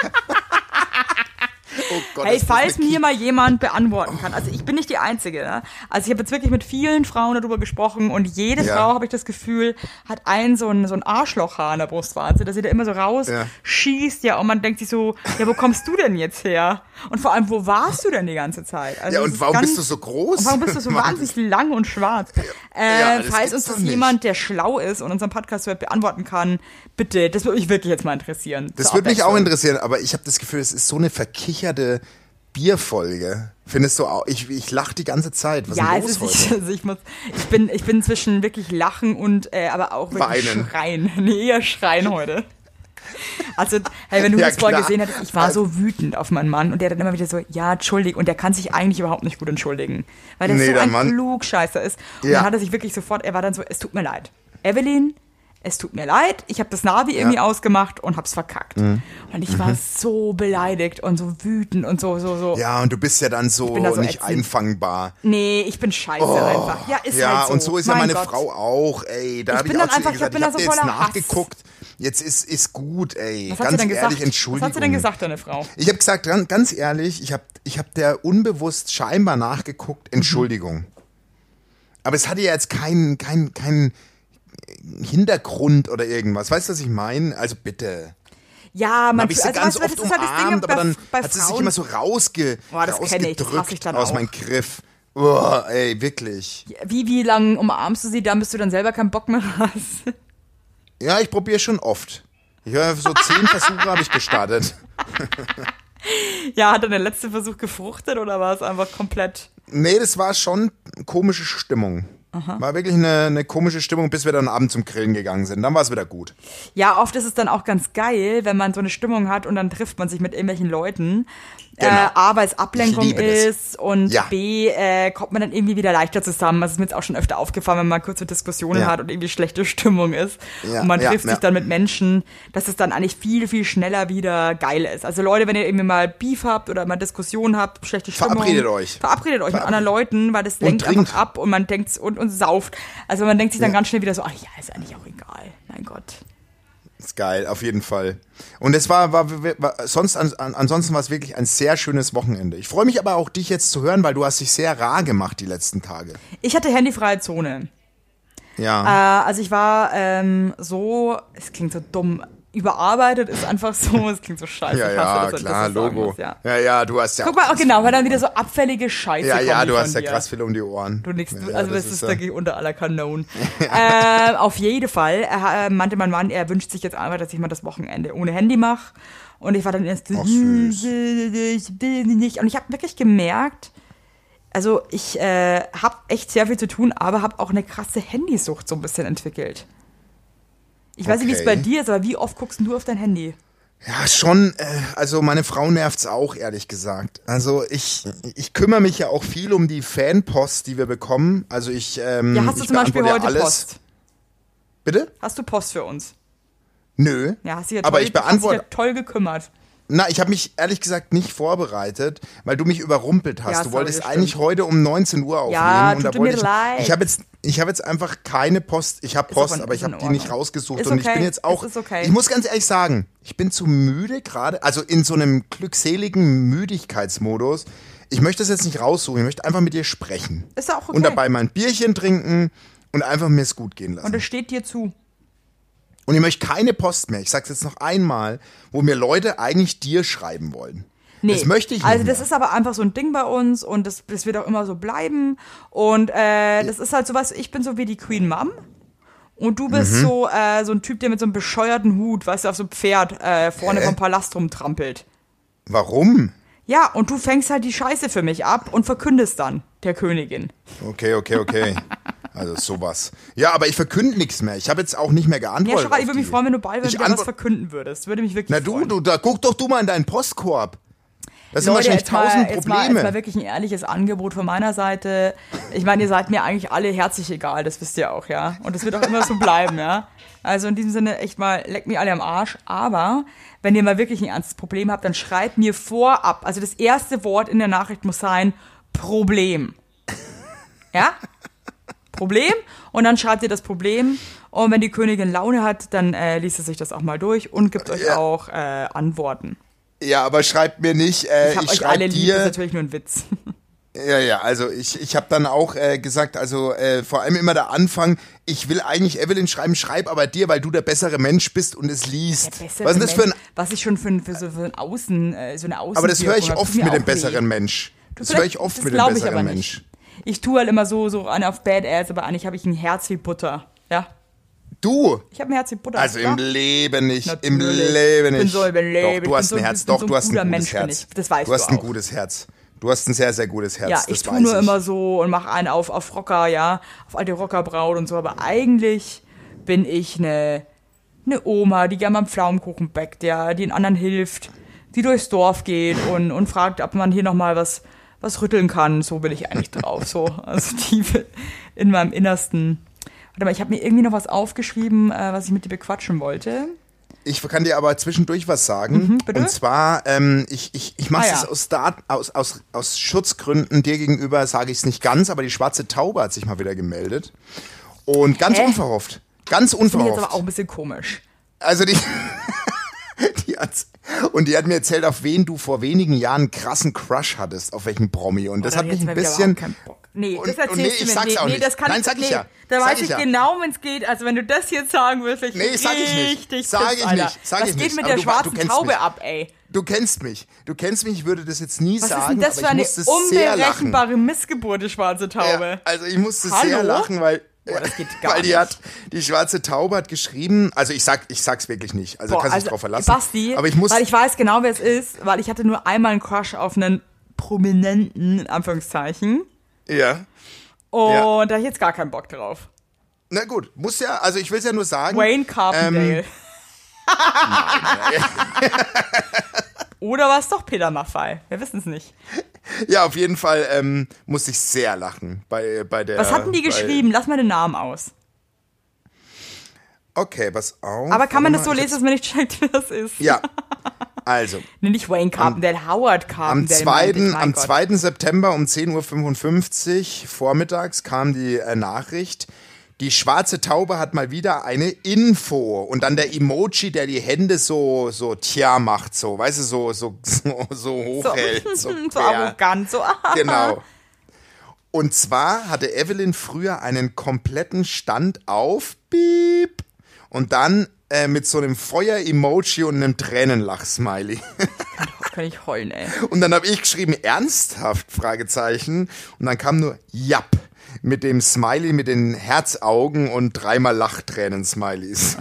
[SPEAKER 3] Oh Gott,
[SPEAKER 2] Hey,
[SPEAKER 3] das ist
[SPEAKER 2] falls
[SPEAKER 3] eine
[SPEAKER 2] mir mal jemand beantworten kann, also ich bin nicht die Einzige, ne? Also ich habe jetzt wirklich mit vielen Frauen darüber gesprochen und jede
[SPEAKER 3] Ja.
[SPEAKER 2] Frau, habe ich das Gefühl, hat so ein Arschlochhaar an der Brustwarze, dass sie da immer so rausschießt, ja, und man denkt sich so, ja, wo kommst du denn jetzt her? Und vor allem, wo warst du denn die ganze Zeit? Also
[SPEAKER 3] Ja,
[SPEAKER 2] es
[SPEAKER 3] und
[SPEAKER 2] ist
[SPEAKER 3] warum bist du so groß?
[SPEAKER 2] Und warum bist du so wahnsinnig lang und schwarz?
[SPEAKER 3] Ja, das
[SPEAKER 2] Falls
[SPEAKER 3] gibt's
[SPEAKER 2] uns
[SPEAKER 3] doch
[SPEAKER 2] das
[SPEAKER 3] nicht.
[SPEAKER 2] jemand, der schlau ist und unseren Podcast hört, beantworten kann, bitte, das würde mich wirklich jetzt mal interessieren.
[SPEAKER 3] Das
[SPEAKER 2] Zur
[SPEAKER 3] würde mich auch
[SPEAKER 2] Abwechslung.
[SPEAKER 3] interessieren, aber ich habe das Gefühl, es ist so eine verkicherte Bierfolge. Findest du auch? Ich lache die ganze Zeit. Was
[SPEAKER 2] Ja,
[SPEAKER 3] ist
[SPEAKER 2] es
[SPEAKER 3] denn los
[SPEAKER 2] ist,
[SPEAKER 3] heute?
[SPEAKER 2] also ich bin zwischen wirklich Lachen und aber auch wirklich
[SPEAKER 3] Weinen.
[SPEAKER 2] Schreien. Nee, eher Schreien heute. Also, hey, wenn du
[SPEAKER 3] Ja,
[SPEAKER 2] das vorher
[SPEAKER 3] klar.
[SPEAKER 2] gesehen hättest, ich war so wütend auf meinen Mann und der dann immer wieder so, ja, entschuldig, und der kann sich eigentlich überhaupt nicht gut entschuldigen, weil der
[SPEAKER 3] Nee,
[SPEAKER 2] so
[SPEAKER 3] der
[SPEAKER 2] ein
[SPEAKER 3] Mann.
[SPEAKER 2] Klugscheißer ist. Und
[SPEAKER 3] Ja.
[SPEAKER 2] dann hat er sich wirklich sofort, er war dann so, es tut mir leid. Evelyn, es tut mir leid, ich habe das Navi irgendwie ausgemacht und hab's verkackt. Und ich war so beleidigt und so wütend und so.
[SPEAKER 3] Ja, und du bist ja dann so
[SPEAKER 2] bin da so
[SPEAKER 3] nicht
[SPEAKER 2] ätzend.
[SPEAKER 3] einfangbar.
[SPEAKER 2] Nee, ich bin scheiße einfach. Ja, ist
[SPEAKER 3] Ja,
[SPEAKER 2] halt so.
[SPEAKER 3] und so ist ja
[SPEAKER 2] Mein
[SPEAKER 3] meine
[SPEAKER 2] Gott.
[SPEAKER 3] Frau auch, ey. Da
[SPEAKER 2] Ich
[SPEAKER 3] habe ich
[SPEAKER 2] bin
[SPEAKER 3] auch
[SPEAKER 2] dann
[SPEAKER 3] zu ihr
[SPEAKER 2] einfach-
[SPEAKER 3] gesagt,
[SPEAKER 2] ich bin
[SPEAKER 3] ich
[SPEAKER 2] da
[SPEAKER 3] habe
[SPEAKER 2] so
[SPEAKER 3] dir jetzt
[SPEAKER 2] voller Hass.
[SPEAKER 3] nachgeguckt. Jetzt ist gut, ey.
[SPEAKER 2] Was hat
[SPEAKER 3] Ganz
[SPEAKER 2] sie denn
[SPEAKER 3] ehrlich,
[SPEAKER 2] gesagt?
[SPEAKER 3] Entschuldigung.
[SPEAKER 2] Was hat sie denn gesagt, deine Frau?
[SPEAKER 3] Ich habe gesagt, ganz ehrlich, ich hab der unbewusst scheinbar nachgeguckt, Entschuldigung. Aber es hatte ja jetzt keinen Hintergrund oder irgendwas. Weißt du, was ich meine? Also bitte.
[SPEAKER 2] Ja,
[SPEAKER 3] Dann
[SPEAKER 2] man
[SPEAKER 3] habe ich sie
[SPEAKER 2] also,
[SPEAKER 3] ganz
[SPEAKER 2] weißt du,
[SPEAKER 3] oft
[SPEAKER 2] das ist halt das Ding
[SPEAKER 3] umarmt, aber dann
[SPEAKER 2] bei
[SPEAKER 3] hat sie sich
[SPEAKER 2] Frauen.
[SPEAKER 3] immer so
[SPEAKER 2] Boah, das kenn ich, das hasse ich
[SPEAKER 3] rausgedrückt
[SPEAKER 2] dann
[SPEAKER 3] aus
[SPEAKER 2] auch.
[SPEAKER 3] meinem Griff. Oh, ey, wirklich.
[SPEAKER 2] Wie lang umarmst du sie dann, bis du dann selber keinen Bock mehr hast?
[SPEAKER 3] Ja, ich probiere schon oft. Ich habe so 10 Versuche habe ich gestartet.
[SPEAKER 2] Ja, hat dann der letzte Versuch gefruchtet oder war es einfach komplett...
[SPEAKER 3] Nee, das war schon komische Stimmung. War wirklich eine komische Stimmung, bis wir dann abends zum Grillen gegangen sind. Dann war es wieder gut.
[SPEAKER 2] Ja, oft ist es dann auch ganz geil, wenn man so eine Stimmung hat und dann trifft man sich mit irgendwelchen Leuten.
[SPEAKER 3] Genau.
[SPEAKER 2] A, weil es Ablenkung
[SPEAKER 3] Ich liebe das.
[SPEAKER 2] ist und
[SPEAKER 3] Ja.
[SPEAKER 2] B, kommt man dann irgendwie wieder leichter zusammen. Das ist mir jetzt auch schon öfter aufgefallen, wenn man kurze Diskussionen
[SPEAKER 3] Ja.
[SPEAKER 2] hat und irgendwie schlechte Stimmung ist.
[SPEAKER 3] Ja,
[SPEAKER 2] Und man
[SPEAKER 3] ja,
[SPEAKER 2] trifft
[SPEAKER 3] ja.
[SPEAKER 2] sich dann mit Menschen, dass es dann eigentlich viel, viel schneller wieder geil ist. Also Leute, wenn ihr irgendwie mal Beef habt oder mal Diskussionen habt, schlechte Stimmung. Verabredet euch mit anderen Leuten, weil das lenkt
[SPEAKER 3] trinkt.
[SPEAKER 2] einfach ab und man denkt und sauft. Also man denkt sich dann
[SPEAKER 3] Ja.
[SPEAKER 2] ganz schnell wieder so, ach ja, ist eigentlich auch egal. Mein Gott.
[SPEAKER 3] Ist geil, auf jeden Fall. Und es war ansonsten war es wirklich ein sehr schönes Wochenende. Ich freue mich aber auch, dich jetzt zu hören, weil du hast dich sehr rar gemacht die letzten Tage.
[SPEAKER 2] Ich hatte handyfreie Zone.
[SPEAKER 3] Ja.
[SPEAKER 2] Also ich war so, es klingt so dumm, überarbeitet ist einfach so, es klingt so scheiße.
[SPEAKER 3] Ja,
[SPEAKER 2] ich
[SPEAKER 3] ja,
[SPEAKER 2] hasse das,
[SPEAKER 3] klar,
[SPEAKER 2] dass ich das sagen
[SPEAKER 3] Logo.
[SPEAKER 2] muss, ja.
[SPEAKER 3] Ja, du hast ja
[SPEAKER 2] Guck
[SPEAKER 3] auch
[SPEAKER 2] mal,
[SPEAKER 3] krass
[SPEAKER 2] genau,
[SPEAKER 3] viel
[SPEAKER 2] weil dann
[SPEAKER 3] um
[SPEAKER 2] wieder
[SPEAKER 3] die
[SPEAKER 2] so abfällige Scheiße
[SPEAKER 3] Ohren. Ja,
[SPEAKER 2] kommt
[SPEAKER 3] du
[SPEAKER 2] von
[SPEAKER 3] hast ja
[SPEAKER 2] dir.
[SPEAKER 3] krass viel um die Ohren.
[SPEAKER 2] Du nix,
[SPEAKER 3] ja,
[SPEAKER 2] also das ist
[SPEAKER 3] ja.
[SPEAKER 2] wirklich unter aller Kanonen. Auf jeden Fall meinte mein Mann, er wünscht sich jetzt einfach, dass ich mal das Wochenende ohne Handy mache. Und ich war dann erst so,
[SPEAKER 3] Ach, süß.
[SPEAKER 2] ich will nicht. Und ich habe wirklich gemerkt, also ich habe echt sehr viel zu tun, aber habe auch eine krasse Handysucht so ein bisschen entwickelt. Ich weiß nicht, wie es bei
[SPEAKER 3] Okay.
[SPEAKER 2] dir ist, aber wie oft guckst du auf dein Handy?
[SPEAKER 3] Ja, schon. Also meine Frau nervt's auch, ehrlich gesagt. Also ich kümmere mich ja auch viel um die Fanpost, die wir bekommen. Also
[SPEAKER 2] Ja, hast du
[SPEAKER 3] ich
[SPEAKER 2] zum Beispiel
[SPEAKER 3] beantworte ja
[SPEAKER 2] heute
[SPEAKER 3] alles.
[SPEAKER 2] Post?
[SPEAKER 3] Bitte?
[SPEAKER 2] Hast du Post für uns?
[SPEAKER 3] Nö.
[SPEAKER 2] Ja, hast dich ja
[SPEAKER 3] Aber
[SPEAKER 2] toll,
[SPEAKER 3] ich beantworte.
[SPEAKER 2] hast dich ja toll gekümmert.
[SPEAKER 3] Na, ich habe mich ehrlich gesagt nicht vorbereitet, weil du mich überrumpelt hast.
[SPEAKER 2] Ja,
[SPEAKER 3] du
[SPEAKER 2] sorry,
[SPEAKER 3] wolltest
[SPEAKER 2] das
[SPEAKER 3] eigentlich
[SPEAKER 2] stimmt.
[SPEAKER 3] heute um 19 Uhr aufnehmen.
[SPEAKER 2] Ja,
[SPEAKER 3] und da
[SPEAKER 2] tut
[SPEAKER 3] wollte
[SPEAKER 2] mir leid.
[SPEAKER 3] ich habe jetzt einfach keine Post. Ich habe
[SPEAKER 2] Ist
[SPEAKER 3] Post,
[SPEAKER 2] auch in-
[SPEAKER 3] aber ich
[SPEAKER 2] ist in
[SPEAKER 3] habe die nicht
[SPEAKER 2] Ordnung.
[SPEAKER 3] rausgesucht.
[SPEAKER 2] Ist
[SPEAKER 3] Und ich
[SPEAKER 2] okay.
[SPEAKER 3] bin jetzt auch.
[SPEAKER 2] Es ist okay.
[SPEAKER 3] Ich muss ganz ehrlich sagen, ich bin zu müde gerade. Also in so einem glückseligen Müdigkeitsmodus. Ich möchte es jetzt nicht raussuchen. Ich möchte einfach mit dir sprechen.
[SPEAKER 2] Ist ja auch okay.
[SPEAKER 3] Und dabei mal ein Bierchen trinken und einfach mir es gut gehen lassen.
[SPEAKER 2] Und es steht dir zu.
[SPEAKER 3] Und ich möchte keine Post mehr. Ich sag's jetzt noch einmal, wo mir Leute eigentlich dir schreiben wollen.
[SPEAKER 2] Nee,
[SPEAKER 3] Das möchte ich nicht
[SPEAKER 2] also das
[SPEAKER 3] mehr.
[SPEAKER 2] ist aber einfach so ein Ding bei uns und das wird auch immer so bleiben. Und das ist halt sowas, ich bin so wie die Queen Mom und du bist so ein Typ, der mit so einem bescheuerten Hut, weißt du, auf so einem Pferd vorne vom Palast rumtrampelt.
[SPEAKER 3] Warum?
[SPEAKER 2] Ja, und du fängst halt die Scheiße für mich ab und verkündest dann der Königin.
[SPEAKER 3] Okay. Also sowas. Ja, aber ich verkünde nichts mehr. Ich habe jetzt auch nicht mehr
[SPEAKER 2] Ja,
[SPEAKER 3] geantwortet.
[SPEAKER 2] Schara, ich
[SPEAKER 3] auf
[SPEAKER 2] würde mich
[SPEAKER 3] die.
[SPEAKER 2] freuen, wenn du bald
[SPEAKER 3] Ich
[SPEAKER 2] wieder was
[SPEAKER 3] antwort-
[SPEAKER 2] verkünden würdest. Würde mich wirklich
[SPEAKER 3] Na
[SPEAKER 2] freuen.
[SPEAKER 3] da guck doch du mal in deinen Postkorb. Das sind wahrscheinlich tausend Probleme.
[SPEAKER 2] Jetzt mal wirklich ein ehrliches Angebot von meiner Seite. Ich meine, ihr seid mir eigentlich alle herzlich egal, das wisst ihr auch, ja. Und das wird auch immer so bleiben, ja. Also in diesem Sinne echt mal, leckt mich alle am Arsch. Aber wenn ihr mal wirklich ein ernstes Problem habt, dann schreibt mir vorab. Also das erste Wort in der Nachricht muss sein Problem. Ja? Problem. Und dann schreibt ihr das Problem. Und wenn die Königin Laune hat, dann liest sie sich das auch mal durch und gibt euch auch Antworten.
[SPEAKER 3] Ja, aber schreibt mir nicht,
[SPEAKER 2] ich hab euch alle lieb, das ist natürlich nur ein Witz.
[SPEAKER 3] Ja, also ich habe dann auch gesagt, also vor allem immer der Anfang, ich will eigentlich Evelyn schreib aber dir, weil du der bessere Mensch bist und es liest. Was ist das für ein...
[SPEAKER 2] Was ich schon für ein Außen, so eine Außen...
[SPEAKER 3] Aber das höre ich oft mit dem besseren Mensch. Das höre ich oft mit dem besseren Mensch.
[SPEAKER 2] Ich tue halt immer so eine auf Badass, aber eigentlich habe ich ein Herz wie Butter, ja.
[SPEAKER 3] Du?
[SPEAKER 2] Ich habe ein Herz wie Butter.
[SPEAKER 3] Also im Leben nicht.
[SPEAKER 2] Natürlich.
[SPEAKER 3] Im Leben nicht.
[SPEAKER 2] Doch,
[SPEAKER 3] du hast ein Herz. Doch, du hast ein gutes Herz.
[SPEAKER 2] Das weißt du
[SPEAKER 3] hast ein
[SPEAKER 2] auch.
[SPEAKER 3] Gutes Herz. Du hast ein sehr, sehr gutes Herz.
[SPEAKER 2] Ja, ich tue nur immer so und mache einen auf Rocker, ja, auf alte Rockerbraut und so. Aber eigentlich bin ich eine Oma, die gerne mal einen Pflaumenkuchen backt, ja, die den anderen hilft, die durchs Dorf geht und fragt, ob man hier nochmal was rütteln kann. So bin ich eigentlich drauf. So, also tief in meinem Innersten. Warte mal, ich habe mir irgendwie noch was aufgeschrieben, was ich mit dir bequatschen wollte.
[SPEAKER 3] Ich kann dir aber zwischendurch was sagen.
[SPEAKER 2] Bitte?
[SPEAKER 3] Und zwar, ich mache es aus Schutzgründen dir gegenüber, sage ich es nicht ganz, aber die schwarze Taube hat sich mal wieder gemeldet. Und ganz unverhofft. Ganz unverhofft.
[SPEAKER 2] Das finde ich jetzt aber auch ein bisschen komisch.
[SPEAKER 3] Also die hat mir erzählt, auf wen du vor wenigen Jahren einen krassen Crush hattest, auf welchen Promi. Und das hat mich ein bisschen...
[SPEAKER 2] Nee, das erzählst du mir
[SPEAKER 3] sag's auch nicht.
[SPEAKER 2] Das kann
[SPEAKER 3] Nein, sag ich ja.
[SPEAKER 2] Da weiß ich genau, wenn es geht. Also wenn du das jetzt sagen willst, ich
[SPEAKER 3] nee, sag ich nicht.
[SPEAKER 2] Richtig
[SPEAKER 3] sag ich
[SPEAKER 2] Alter.
[SPEAKER 3] nicht. Sag
[SPEAKER 2] Was
[SPEAKER 3] ich
[SPEAKER 2] geht
[SPEAKER 3] nicht.
[SPEAKER 2] mit
[SPEAKER 3] Aber
[SPEAKER 2] der schwarzen Taube
[SPEAKER 3] mich.
[SPEAKER 2] ab, ey?
[SPEAKER 3] Du kennst mich, ich würde das jetzt nie sagen.
[SPEAKER 2] Was ist denn das für eine unberechenbare Missgeburt, die schwarze Taube?
[SPEAKER 3] Ja, also ich musste sehr lachen, weil...
[SPEAKER 2] Boah, das geht gar nicht.
[SPEAKER 3] Die schwarze Taube hat geschrieben, also ich sag's wirklich nicht, also kannst dich drauf verlassen.
[SPEAKER 2] Basti,
[SPEAKER 3] aber
[SPEAKER 2] weil ich weiß genau, wer es ist, weil ich hatte nur einmal einen Crush auf einen Prominenten, in Anführungszeichen.
[SPEAKER 3] Ja.
[SPEAKER 2] Und da hab ich jetzt gar keinen Bock drauf.
[SPEAKER 3] Na gut, muss ja, also ich will's ja nur sagen.
[SPEAKER 2] Wayne Carpendale. Oder war es doch Peter Maffay? Wir wissen es nicht.
[SPEAKER 3] Ja, auf jeden Fall musste ich sehr lachen bei der...
[SPEAKER 2] Was hatten die geschrieben? Lass mal den Namen aus.
[SPEAKER 3] Okay, pass auf.
[SPEAKER 2] Aber kann man das so lesen, dass man nicht checkt, wer das ist?
[SPEAKER 3] Ja, also.
[SPEAKER 2] Nee, nicht Wayne Carpendale, Howard Carpendale.
[SPEAKER 3] Am 2. September um 10.55 Uhr vormittags kam die Nachricht, die schwarze Taube hat mal wieder eine Info. Und dann der Emoji, der die Hände so tja macht, so, weißt du, so hochhält. So
[SPEAKER 2] arrogant, so.
[SPEAKER 3] Genau. Und zwar hatte Evelyn früher einen kompletten Stand auf, Piep, und dann mit so einem Feuer-Emoji und einem Tränenlach-Smiley.
[SPEAKER 2] Kann ich heulen, ey.
[SPEAKER 3] Und dann habe ich geschrieben, ernsthaft, Fragezeichen. Und dann kam nur, japp, mit dem Smiley, mit den Herzaugen und 3-mal Lachtränen-Smileys.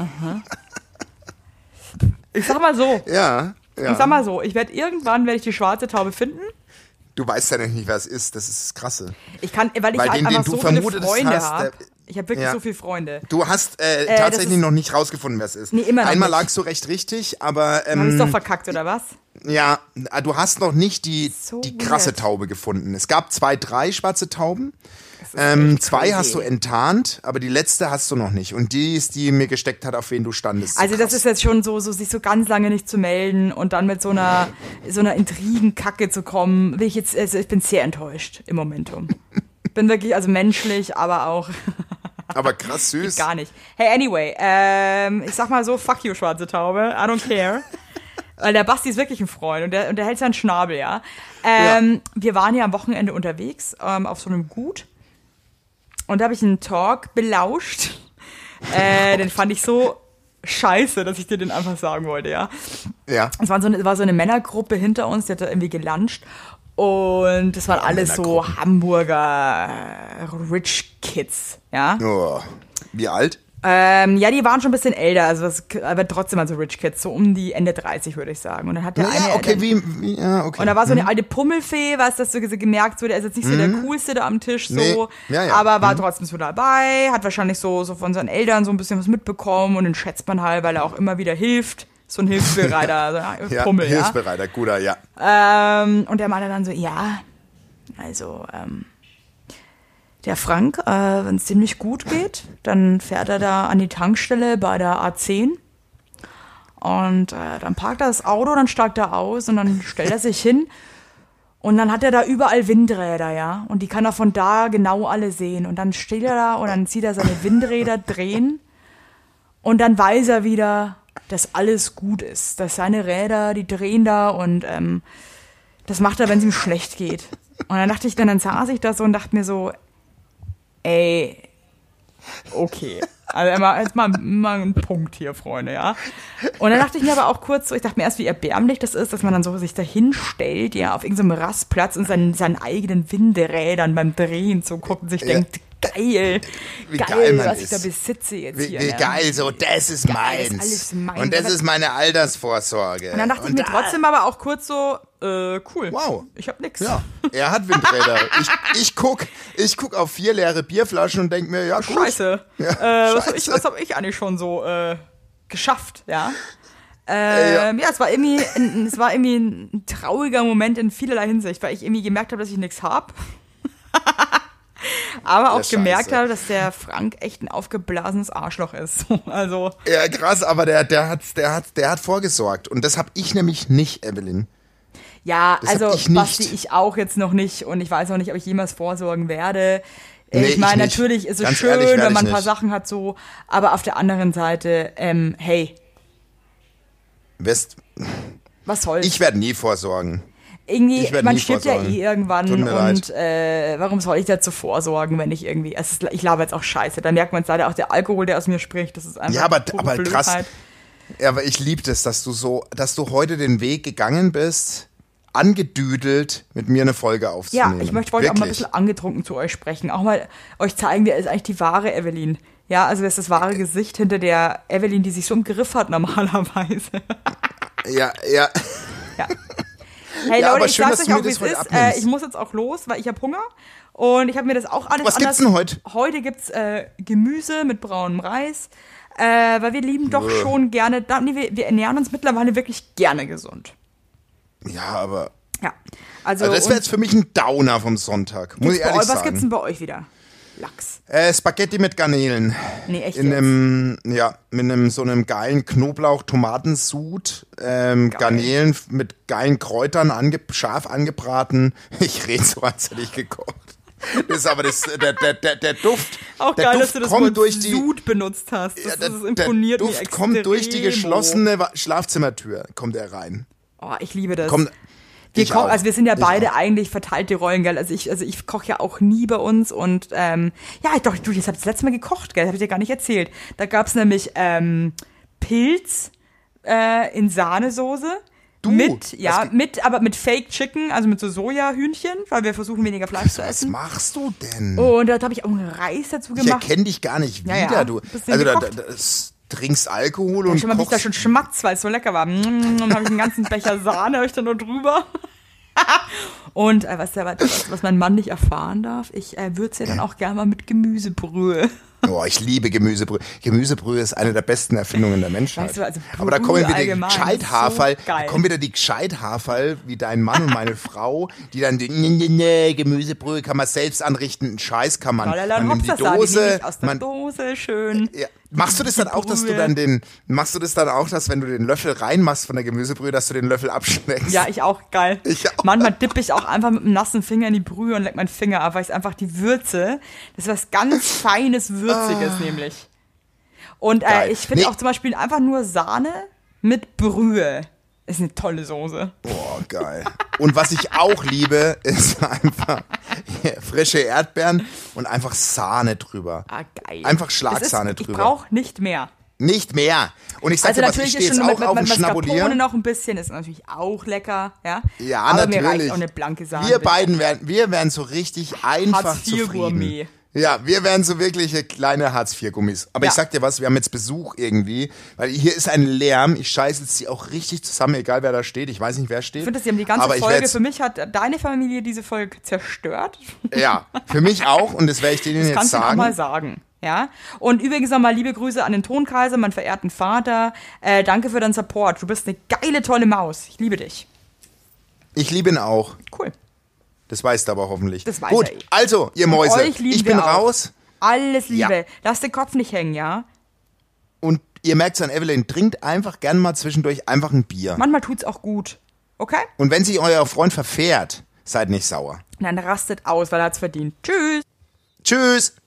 [SPEAKER 2] Ich sag mal so.
[SPEAKER 3] Ja.
[SPEAKER 2] Ich sag mal so, irgendwann werde ich die schwarze Taube finden.
[SPEAKER 3] Du weißt ja nicht, wer es ist, das ist das Krasse.
[SPEAKER 2] Weil ich halt einfach so viele Freunde habe. Ich habe wirklich so viele Freunde.
[SPEAKER 3] Du hast tatsächlich noch nicht rausgefunden, wer es ist.
[SPEAKER 2] Nee, immer noch
[SPEAKER 3] Einmal
[SPEAKER 2] nicht.
[SPEAKER 3] lagst du recht richtig, aber...
[SPEAKER 2] Hab ich's doch verkackt, oder was?
[SPEAKER 3] Ja, du hast noch nicht die krasse
[SPEAKER 2] weird.
[SPEAKER 3] Taube gefunden. Es gab 2, 3 schwarze Tauben. 2 hast du enttarnt, aber die letzte hast du noch nicht. Und die ist, die mir gesteckt hat, auf wen du standest.
[SPEAKER 2] Also das ist jetzt schon so sich so ganz lange nicht zu melden und dann mit so einer Intrigenkacke zu kommen, ich bin sehr enttäuscht im Momentum. Bin wirklich, also menschlich, aber auch...
[SPEAKER 3] Aber krass süß.
[SPEAKER 2] Gar nicht. Hey, anyway, ich sag mal so, fuck you, schwarze Taube, I don't care. Weil der Basti ist wirklich ein Freund und der hält seinen Schnabel, ja. Wir waren ja am Wochenende unterwegs, auf so einem Gut. Und da habe ich einen Talk belauscht. Den fand ich so scheiße, dass ich dir den einfach sagen wollte, ja.
[SPEAKER 3] Ja.
[SPEAKER 2] Es war so eine Männergruppe hinter uns, die hat da irgendwie gelauncht. Und das waren alles so Hamburger Rich Kids, ja.
[SPEAKER 3] Oh. Wie alt?
[SPEAKER 2] Ja, die waren schon ein bisschen älter, aber trotzdem also Rich Kids, so um die Ende 30, würde ich sagen. Und dann hat der eine...
[SPEAKER 3] Okay, okay.
[SPEAKER 2] Und da war so eine alte Pummelfee, weißt du, dass du gemerkt, so, der ist jetzt nicht so der Coolste da am Tisch, so,
[SPEAKER 3] Nee. Ja.
[SPEAKER 2] aber war trotzdem so dabei, hat wahrscheinlich so von seinen Eltern so ein bisschen was mitbekommen und den schätzt man halt, weil er auch immer wieder hilft, so ein Hilfsbereiter, so
[SPEAKER 3] Ja,
[SPEAKER 2] Pummel, ja.
[SPEAKER 3] Hilfsbereiter, guter, ja.
[SPEAKER 2] Und der meinte dann so, ja, also, der Frank, wenn es dem nicht gut geht, dann fährt er da an die Tankstelle bei der A10 und dann parkt er das Auto, dann steigt er aus und dann stellt er sich hin und dann hat er da überall Windräder, ja, und die kann er von da genau alle sehen und dann steht er da und dann sieht er seine Windräder drehen und dann weiß er wieder, dass alles gut ist, dass seine Räder, die drehen da und das macht er, wenn es ihm schlecht geht. Und dann dachte ich, dann saß ich da so und dachte mir so, ey, okay. Also jetzt mal ein Punkt hier, Freunde, ja. Und dann dachte ich mir aber auch kurz so, ich dachte mir erst, wie erbärmlich das ist, dass man dann so sich da hinstellt, ja, auf irgendeinem Rastplatz und seinen eigenen Windrädern beim Drehen zuguckt und sich denkt, geil,
[SPEAKER 3] Wie geil man
[SPEAKER 1] was
[SPEAKER 3] ist.
[SPEAKER 1] ich da besitze jetzt
[SPEAKER 3] Wie,
[SPEAKER 1] hier.
[SPEAKER 3] wie
[SPEAKER 1] ne?
[SPEAKER 3] geil, so, das ist
[SPEAKER 1] Geil,
[SPEAKER 3] meins.
[SPEAKER 1] das ist alles meins.
[SPEAKER 3] Und das ist meine Altersvorsorge.
[SPEAKER 2] Und dann dachte ich mir trotzdem aber auch kurz so, cool.
[SPEAKER 3] Wow.
[SPEAKER 2] Ich hab nix.
[SPEAKER 3] Ja, er hat Windräder. ich guck auf 4 leere Bierflaschen und denk mir, ja, gut.
[SPEAKER 2] Scheiße.
[SPEAKER 3] Ja,
[SPEAKER 2] Was hab ich eigentlich schon so geschafft, ja?
[SPEAKER 3] Ja.
[SPEAKER 2] Ja, es war irgendwie ein trauriger Moment in vielerlei Hinsicht, weil ich irgendwie gemerkt habe, dass ich nichts hab. Aber auch
[SPEAKER 3] Ja,
[SPEAKER 2] gemerkt
[SPEAKER 3] scheiße.
[SPEAKER 2] habe, dass der Frank echt ein aufgeblasenes Arschloch ist. Also,
[SPEAKER 3] Ja, krass, aber der hat vorgesorgt. Und das hab ich nämlich nicht, Evelyn.
[SPEAKER 2] ja,
[SPEAKER 3] Das hab
[SPEAKER 2] also
[SPEAKER 3] ich nicht.
[SPEAKER 2] Basti, ich auch jetzt noch nicht und ich weiß auch nicht, ob ich jemals vorsorgen werde.
[SPEAKER 3] Nee,
[SPEAKER 2] Ich meine,
[SPEAKER 3] ich nicht.
[SPEAKER 2] natürlich ist es
[SPEAKER 3] Ganz
[SPEAKER 2] schön,
[SPEAKER 3] ehrlich, werde
[SPEAKER 2] wenn man
[SPEAKER 3] ich
[SPEAKER 2] ein paar
[SPEAKER 3] nicht.
[SPEAKER 2] Sachen hat so, aber auf der anderen Seite, hey, was soll's?
[SPEAKER 3] Ich werde nie vorsorgen.
[SPEAKER 2] Irgendwie,
[SPEAKER 3] Ich werd
[SPEAKER 2] man
[SPEAKER 3] nie
[SPEAKER 2] stirbt ja
[SPEAKER 3] vorsorgen.
[SPEAKER 2] eh irgendwann
[SPEAKER 3] Tut mir
[SPEAKER 2] und warum soll ich dazu vorsorgen, wenn ich irgendwie, ich laber jetzt auch Scheiße, da merkt man es leider auch, der Alkohol, der aus mir spricht, das ist einfach
[SPEAKER 3] Ja, aber
[SPEAKER 2] pure
[SPEAKER 3] krass.
[SPEAKER 2] Blödheit.
[SPEAKER 3] Ja, aber ich liebe das, dass du heute den Weg gegangen bist, angedüdelt, mit mir eine Folge
[SPEAKER 2] Ja,
[SPEAKER 3] aufzunehmen.
[SPEAKER 2] ich wollte auch mal ein
[SPEAKER 3] Wirklich.
[SPEAKER 2] bisschen angetrunken zu euch sprechen, auch mal euch zeigen, wer ist eigentlich die wahre Evelyn. Ja, also das ist das wahre Gesicht hinter der Evelyn, die sich so im Griff hat normalerweise.
[SPEAKER 3] Ja.
[SPEAKER 2] Ja. Hey
[SPEAKER 3] Ja,
[SPEAKER 2] Leute,
[SPEAKER 3] aber
[SPEAKER 2] ich
[SPEAKER 3] schön,
[SPEAKER 2] sag's
[SPEAKER 3] dass
[SPEAKER 2] euch
[SPEAKER 3] du
[SPEAKER 2] auch,
[SPEAKER 3] mir
[SPEAKER 2] wie
[SPEAKER 3] das
[SPEAKER 2] es
[SPEAKER 3] heute
[SPEAKER 2] ist.
[SPEAKER 3] abnimmst.
[SPEAKER 2] Ich muss jetzt auch los, weil ich habe Hunger. Und ich habe mir das auch alles
[SPEAKER 3] Was
[SPEAKER 2] anders...
[SPEAKER 3] gibt's denn heute?
[SPEAKER 2] Heute gibt's Gemüse mit braunem Reis. Weil wir lieben doch schon gerne... Wir ernähren uns mittlerweile wirklich gerne gesund.
[SPEAKER 3] Ja, aber
[SPEAKER 2] Ja. Also
[SPEAKER 3] das wäre jetzt für mich ein Downer vom Sonntag, muss ich ehrlich
[SPEAKER 2] was gibt's
[SPEAKER 3] sagen.
[SPEAKER 2] denn bei euch wieder? Lachs.
[SPEAKER 3] Spaghetti mit Garnelen.
[SPEAKER 2] Nee, echt
[SPEAKER 3] In
[SPEAKER 2] jetzt?
[SPEAKER 3] mit einem so einem geilen Knoblauch-Tomatensud, Garnelen mit geilen Kräutern scharf angebraten. Ich rede so, als hätte ich gekocht. Das ist aber der Duft.
[SPEAKER 2] Auch
[SPEAKER 3] der
[SPEAKER 2] geil,
[SPEAKER 3] Duft
[SPEAKER 2] dass du das
[SPEAKER 3] kommt
[SPEAKER 2] Wort
[SPEAKER 3] durch die,
[SPEAKER 2] Sud benutzt hast.
[SPEAKER 3] ja,
[SPEAKER 2] Das imponiert
[SPEAKER 3] der
[SPEAKER 2] mir
[SPEAKER 3] Duft
[SPEAKER 2] extrem.
[SPEAKER 3] kommt durch die geschlossene Schlafzimmertür, kommt er rein.
[SPEAKER 2] Oh, ich liebe das.
[SPEAKER 3] Kommt,
[SPEAKER 2] Wir
[SPEAKER 3] ich
[SPEAKER 2] kochen,
[SPEAKER 3] auch.
[SPEAKER 2] also wir sind ja
[SPEAKER 3] Ich
[SPEAKER 2] beide
[SPEAKER 3] auch.
[SPEAKER 2] eigentlich verteilte Rollen, gell? Also ich koche ja auch nie bei uns und ja, doch, du, das hab ich das letzte Mal gekocht, gell? Das habe ich dir gar nicht erzählt. Da gab's nämlich Pilz in Sahnesoße. Aber mit Fake Chicken, also mit so Sojahühnchen, weil wir versuchen weniger Fleisch zu
[SPEAKER 3] Was
[SPEAKER 2] essen.
[SPEAKER 3] machst du denn?
[SPEAKER 2] Und da habe ich auch einen Reis dazu
[SPEAKER 3] Ich
[SPEAKER 2] gemacht.
[SPEAKER 3] erkenne dich gar nicht wieder.
[SPEAKER 2] Ja, ja.
[SPEAKER 3] Du,
[SPEAKER 2] Bisschen
[SPEAKER 3] also
[SPEAKER 2] gekocht.
[SPEAKER 3] trinkst Alkohol und
[SPEAKER 2] Schon mal bin ich da
[SPEAKER 3] kochst.
[SPEAKER 2] schon schmatzt, weil es so lecker war. Und dann habe ich einen ganzen Becher Sahne hab ich dann nur drüber. Und was mein Mann nicht erfahren darf, ich würze ja dann auch gerne mal mit Gemüsebrühe.
[SPEAKER 3] Oh, ich liebe Gemüsebrühe. Gemüsebrühe ist eine der besten Erfindungen der Menschheit.
[SPEAKER 2] Weißt du, also
[SPEAKER 3] Aber da kommen
[SPEAKER 2] Brühe
[SPEAKER 3] wieder die
[SPEAKER 2] allgemein,
[SPEAKER 3] Gescheithaferl,
[SPEAKER 2] das ist so geil.
[SPEAKER 3] da kommen wieder die Gescheithaferl, wie dein Mann und meine Frau, die dann Gemüsebrühe kann man selbst anrichten, einen Scheiß kann man. Man nimmt die Dose,
[SPEAKER 2] aus der Dose, schön.
[SPEAKER 3] ja. Machst du das dann auch, dass du
[SPEAKER 2] Brühe.
[SPEAKER 3] dann dass wenn du den Löffel reinmachst von der Gemüsebrühe, dass du den Löffel abschmeckst?
[SPEAKER 2] Ja, ich auch, geil.
[SPEAKER 3] Ich auch.
[SPEAKER 2] Manchmal dippe ich auch einfach mit einem nassen Finger in die Brühe und leck meinen Finger ab, weil ich einfach die Würze, das ist was ganz Feines, Würziges nämlich. Und
[SPEAKER 3] Geil.
[SPEAKER 2] ich finde
[SPEAKER 3] Nee.
[SPEAKER 2] auch zum Beispiel einfach nur Sahne mit Brühe ist eine tolle Soße.
[SPEAKER 3] Boah, geil. Und was ich auch liebe, ist einfach frische Erdbeeren und einfach Sahne drüber.
[SPEAKER 2] Ah, geil.
[SPEAKER 3] Einfach Schlagsahne
[SPEAKER 2] Ich
[SPEAKER 3] drüber.
[SPEAKER 2] brauche nicht mehr.
[SPEAKER 3] Nicht mehr. Und ich sag
[SPEAKER 2] Also
[SPEAKER 3] dir was, ich
[SPEAKER 2] natürlich
[SPEAKER 3] stehe
[SPEAKER 2] ist
[SPEAKER 3] jetzt
[SPEAKER 2] schon
[SPEAKER 3] auch
[SPEAKER 2] mit
[SPEAKER 3] auf dem
[SPEAKER 2] Mascarpone
[SPEAKER 3] Schnabulier.
[SPEAKER 2] noch ein bisschen, ist natürlich auch lecker, ja.
[SPEAKER 3] Ja,
[SPEAKER 2] aber
[SPEAKER 3] natürlich.
[SPEAKER 2] mir reicht auch eine blanke Sahne.
[SPEAKER 3] Wir beiden wären so richtig einfach
[SPEAKER 2] Hartz-IV-Gourmet.
[SPEAKER 3] zufrieden. Ja, wir wären so wirkliche kleine Hartz-IV-Gummis. Aber
[SPEAKER 2] Ja.
[SPEAKER 3] ich sag dir was, wir haben jetzt Besuch irgendwie, weil hier ist ein Lärm. Ich scheiße jetzt die auch richtig zusammen, egal wer da steht. Ich weiß nicht, wer steht.
[SPEAKER 2] Ich finde, sie haben die ganze
[SPEAKER 3] Aber ich
[SPEAKER 2] Folge,
[SPEAKER 3] werd's-
[SPEAKER 2] für mich hat deine Familie diese Folge zerstört.
[SPEAKER 3] Ja, für mich auch. Und das werde ich denen
[SPEAKER 2] Das
[SPEAKER 3] jetzt
[SPEAKER 2] kannst du auch
[SPEAKER 3] sagen.
[SPEAKER 2] mal sagen. Ja, und übrigens nochmal liebe Grüße an den Tonkaiser, meinen verehrten Vater. Danke für deinen Support. Du bist eine geile, tolle Maus. Ich liebe dich.
[SPEAKER 3] Ich liebe ihn auch.
[SPEAKER 2] Cool.
[SPEAKER 3] Das weißt du aber hoffentlich.
[SPEAKER 2] Das weiß
[SPEAKER 3] Gut,
[SPEAKER 2] er eh.
[SPEAKER 3] also, ihr
[SPEAKER 2] Und
[SPEAKER 3] Mäuse,
[SPEAKER 2] euch lieben
[SPEAKER 3] ich bin
[SPEAKER 2] wir auch.
[SPEAKER 3] raus.
[SPEAKER 2] Alles Liebe.
[SPEAKER 3] Ja.
[SPEAKER 2] Lass den Kopf nicht hängen, ja?
[SPEAKER 3] Und ihr merkt es an Evelyn, trinkt einfach gern mal zwischendurch einfach ein Bier.
[SPEAKER 2] Manchmal tut's auch gut. Okay?
[SPEAKER 3] Und wenn sich euer Freund verfährt, seid nicht sauer.
[SPEAKER 2] Und dann rastet aus, weil er hat's verdient. Tschüss.
[SPEAKER 3] Tschüss.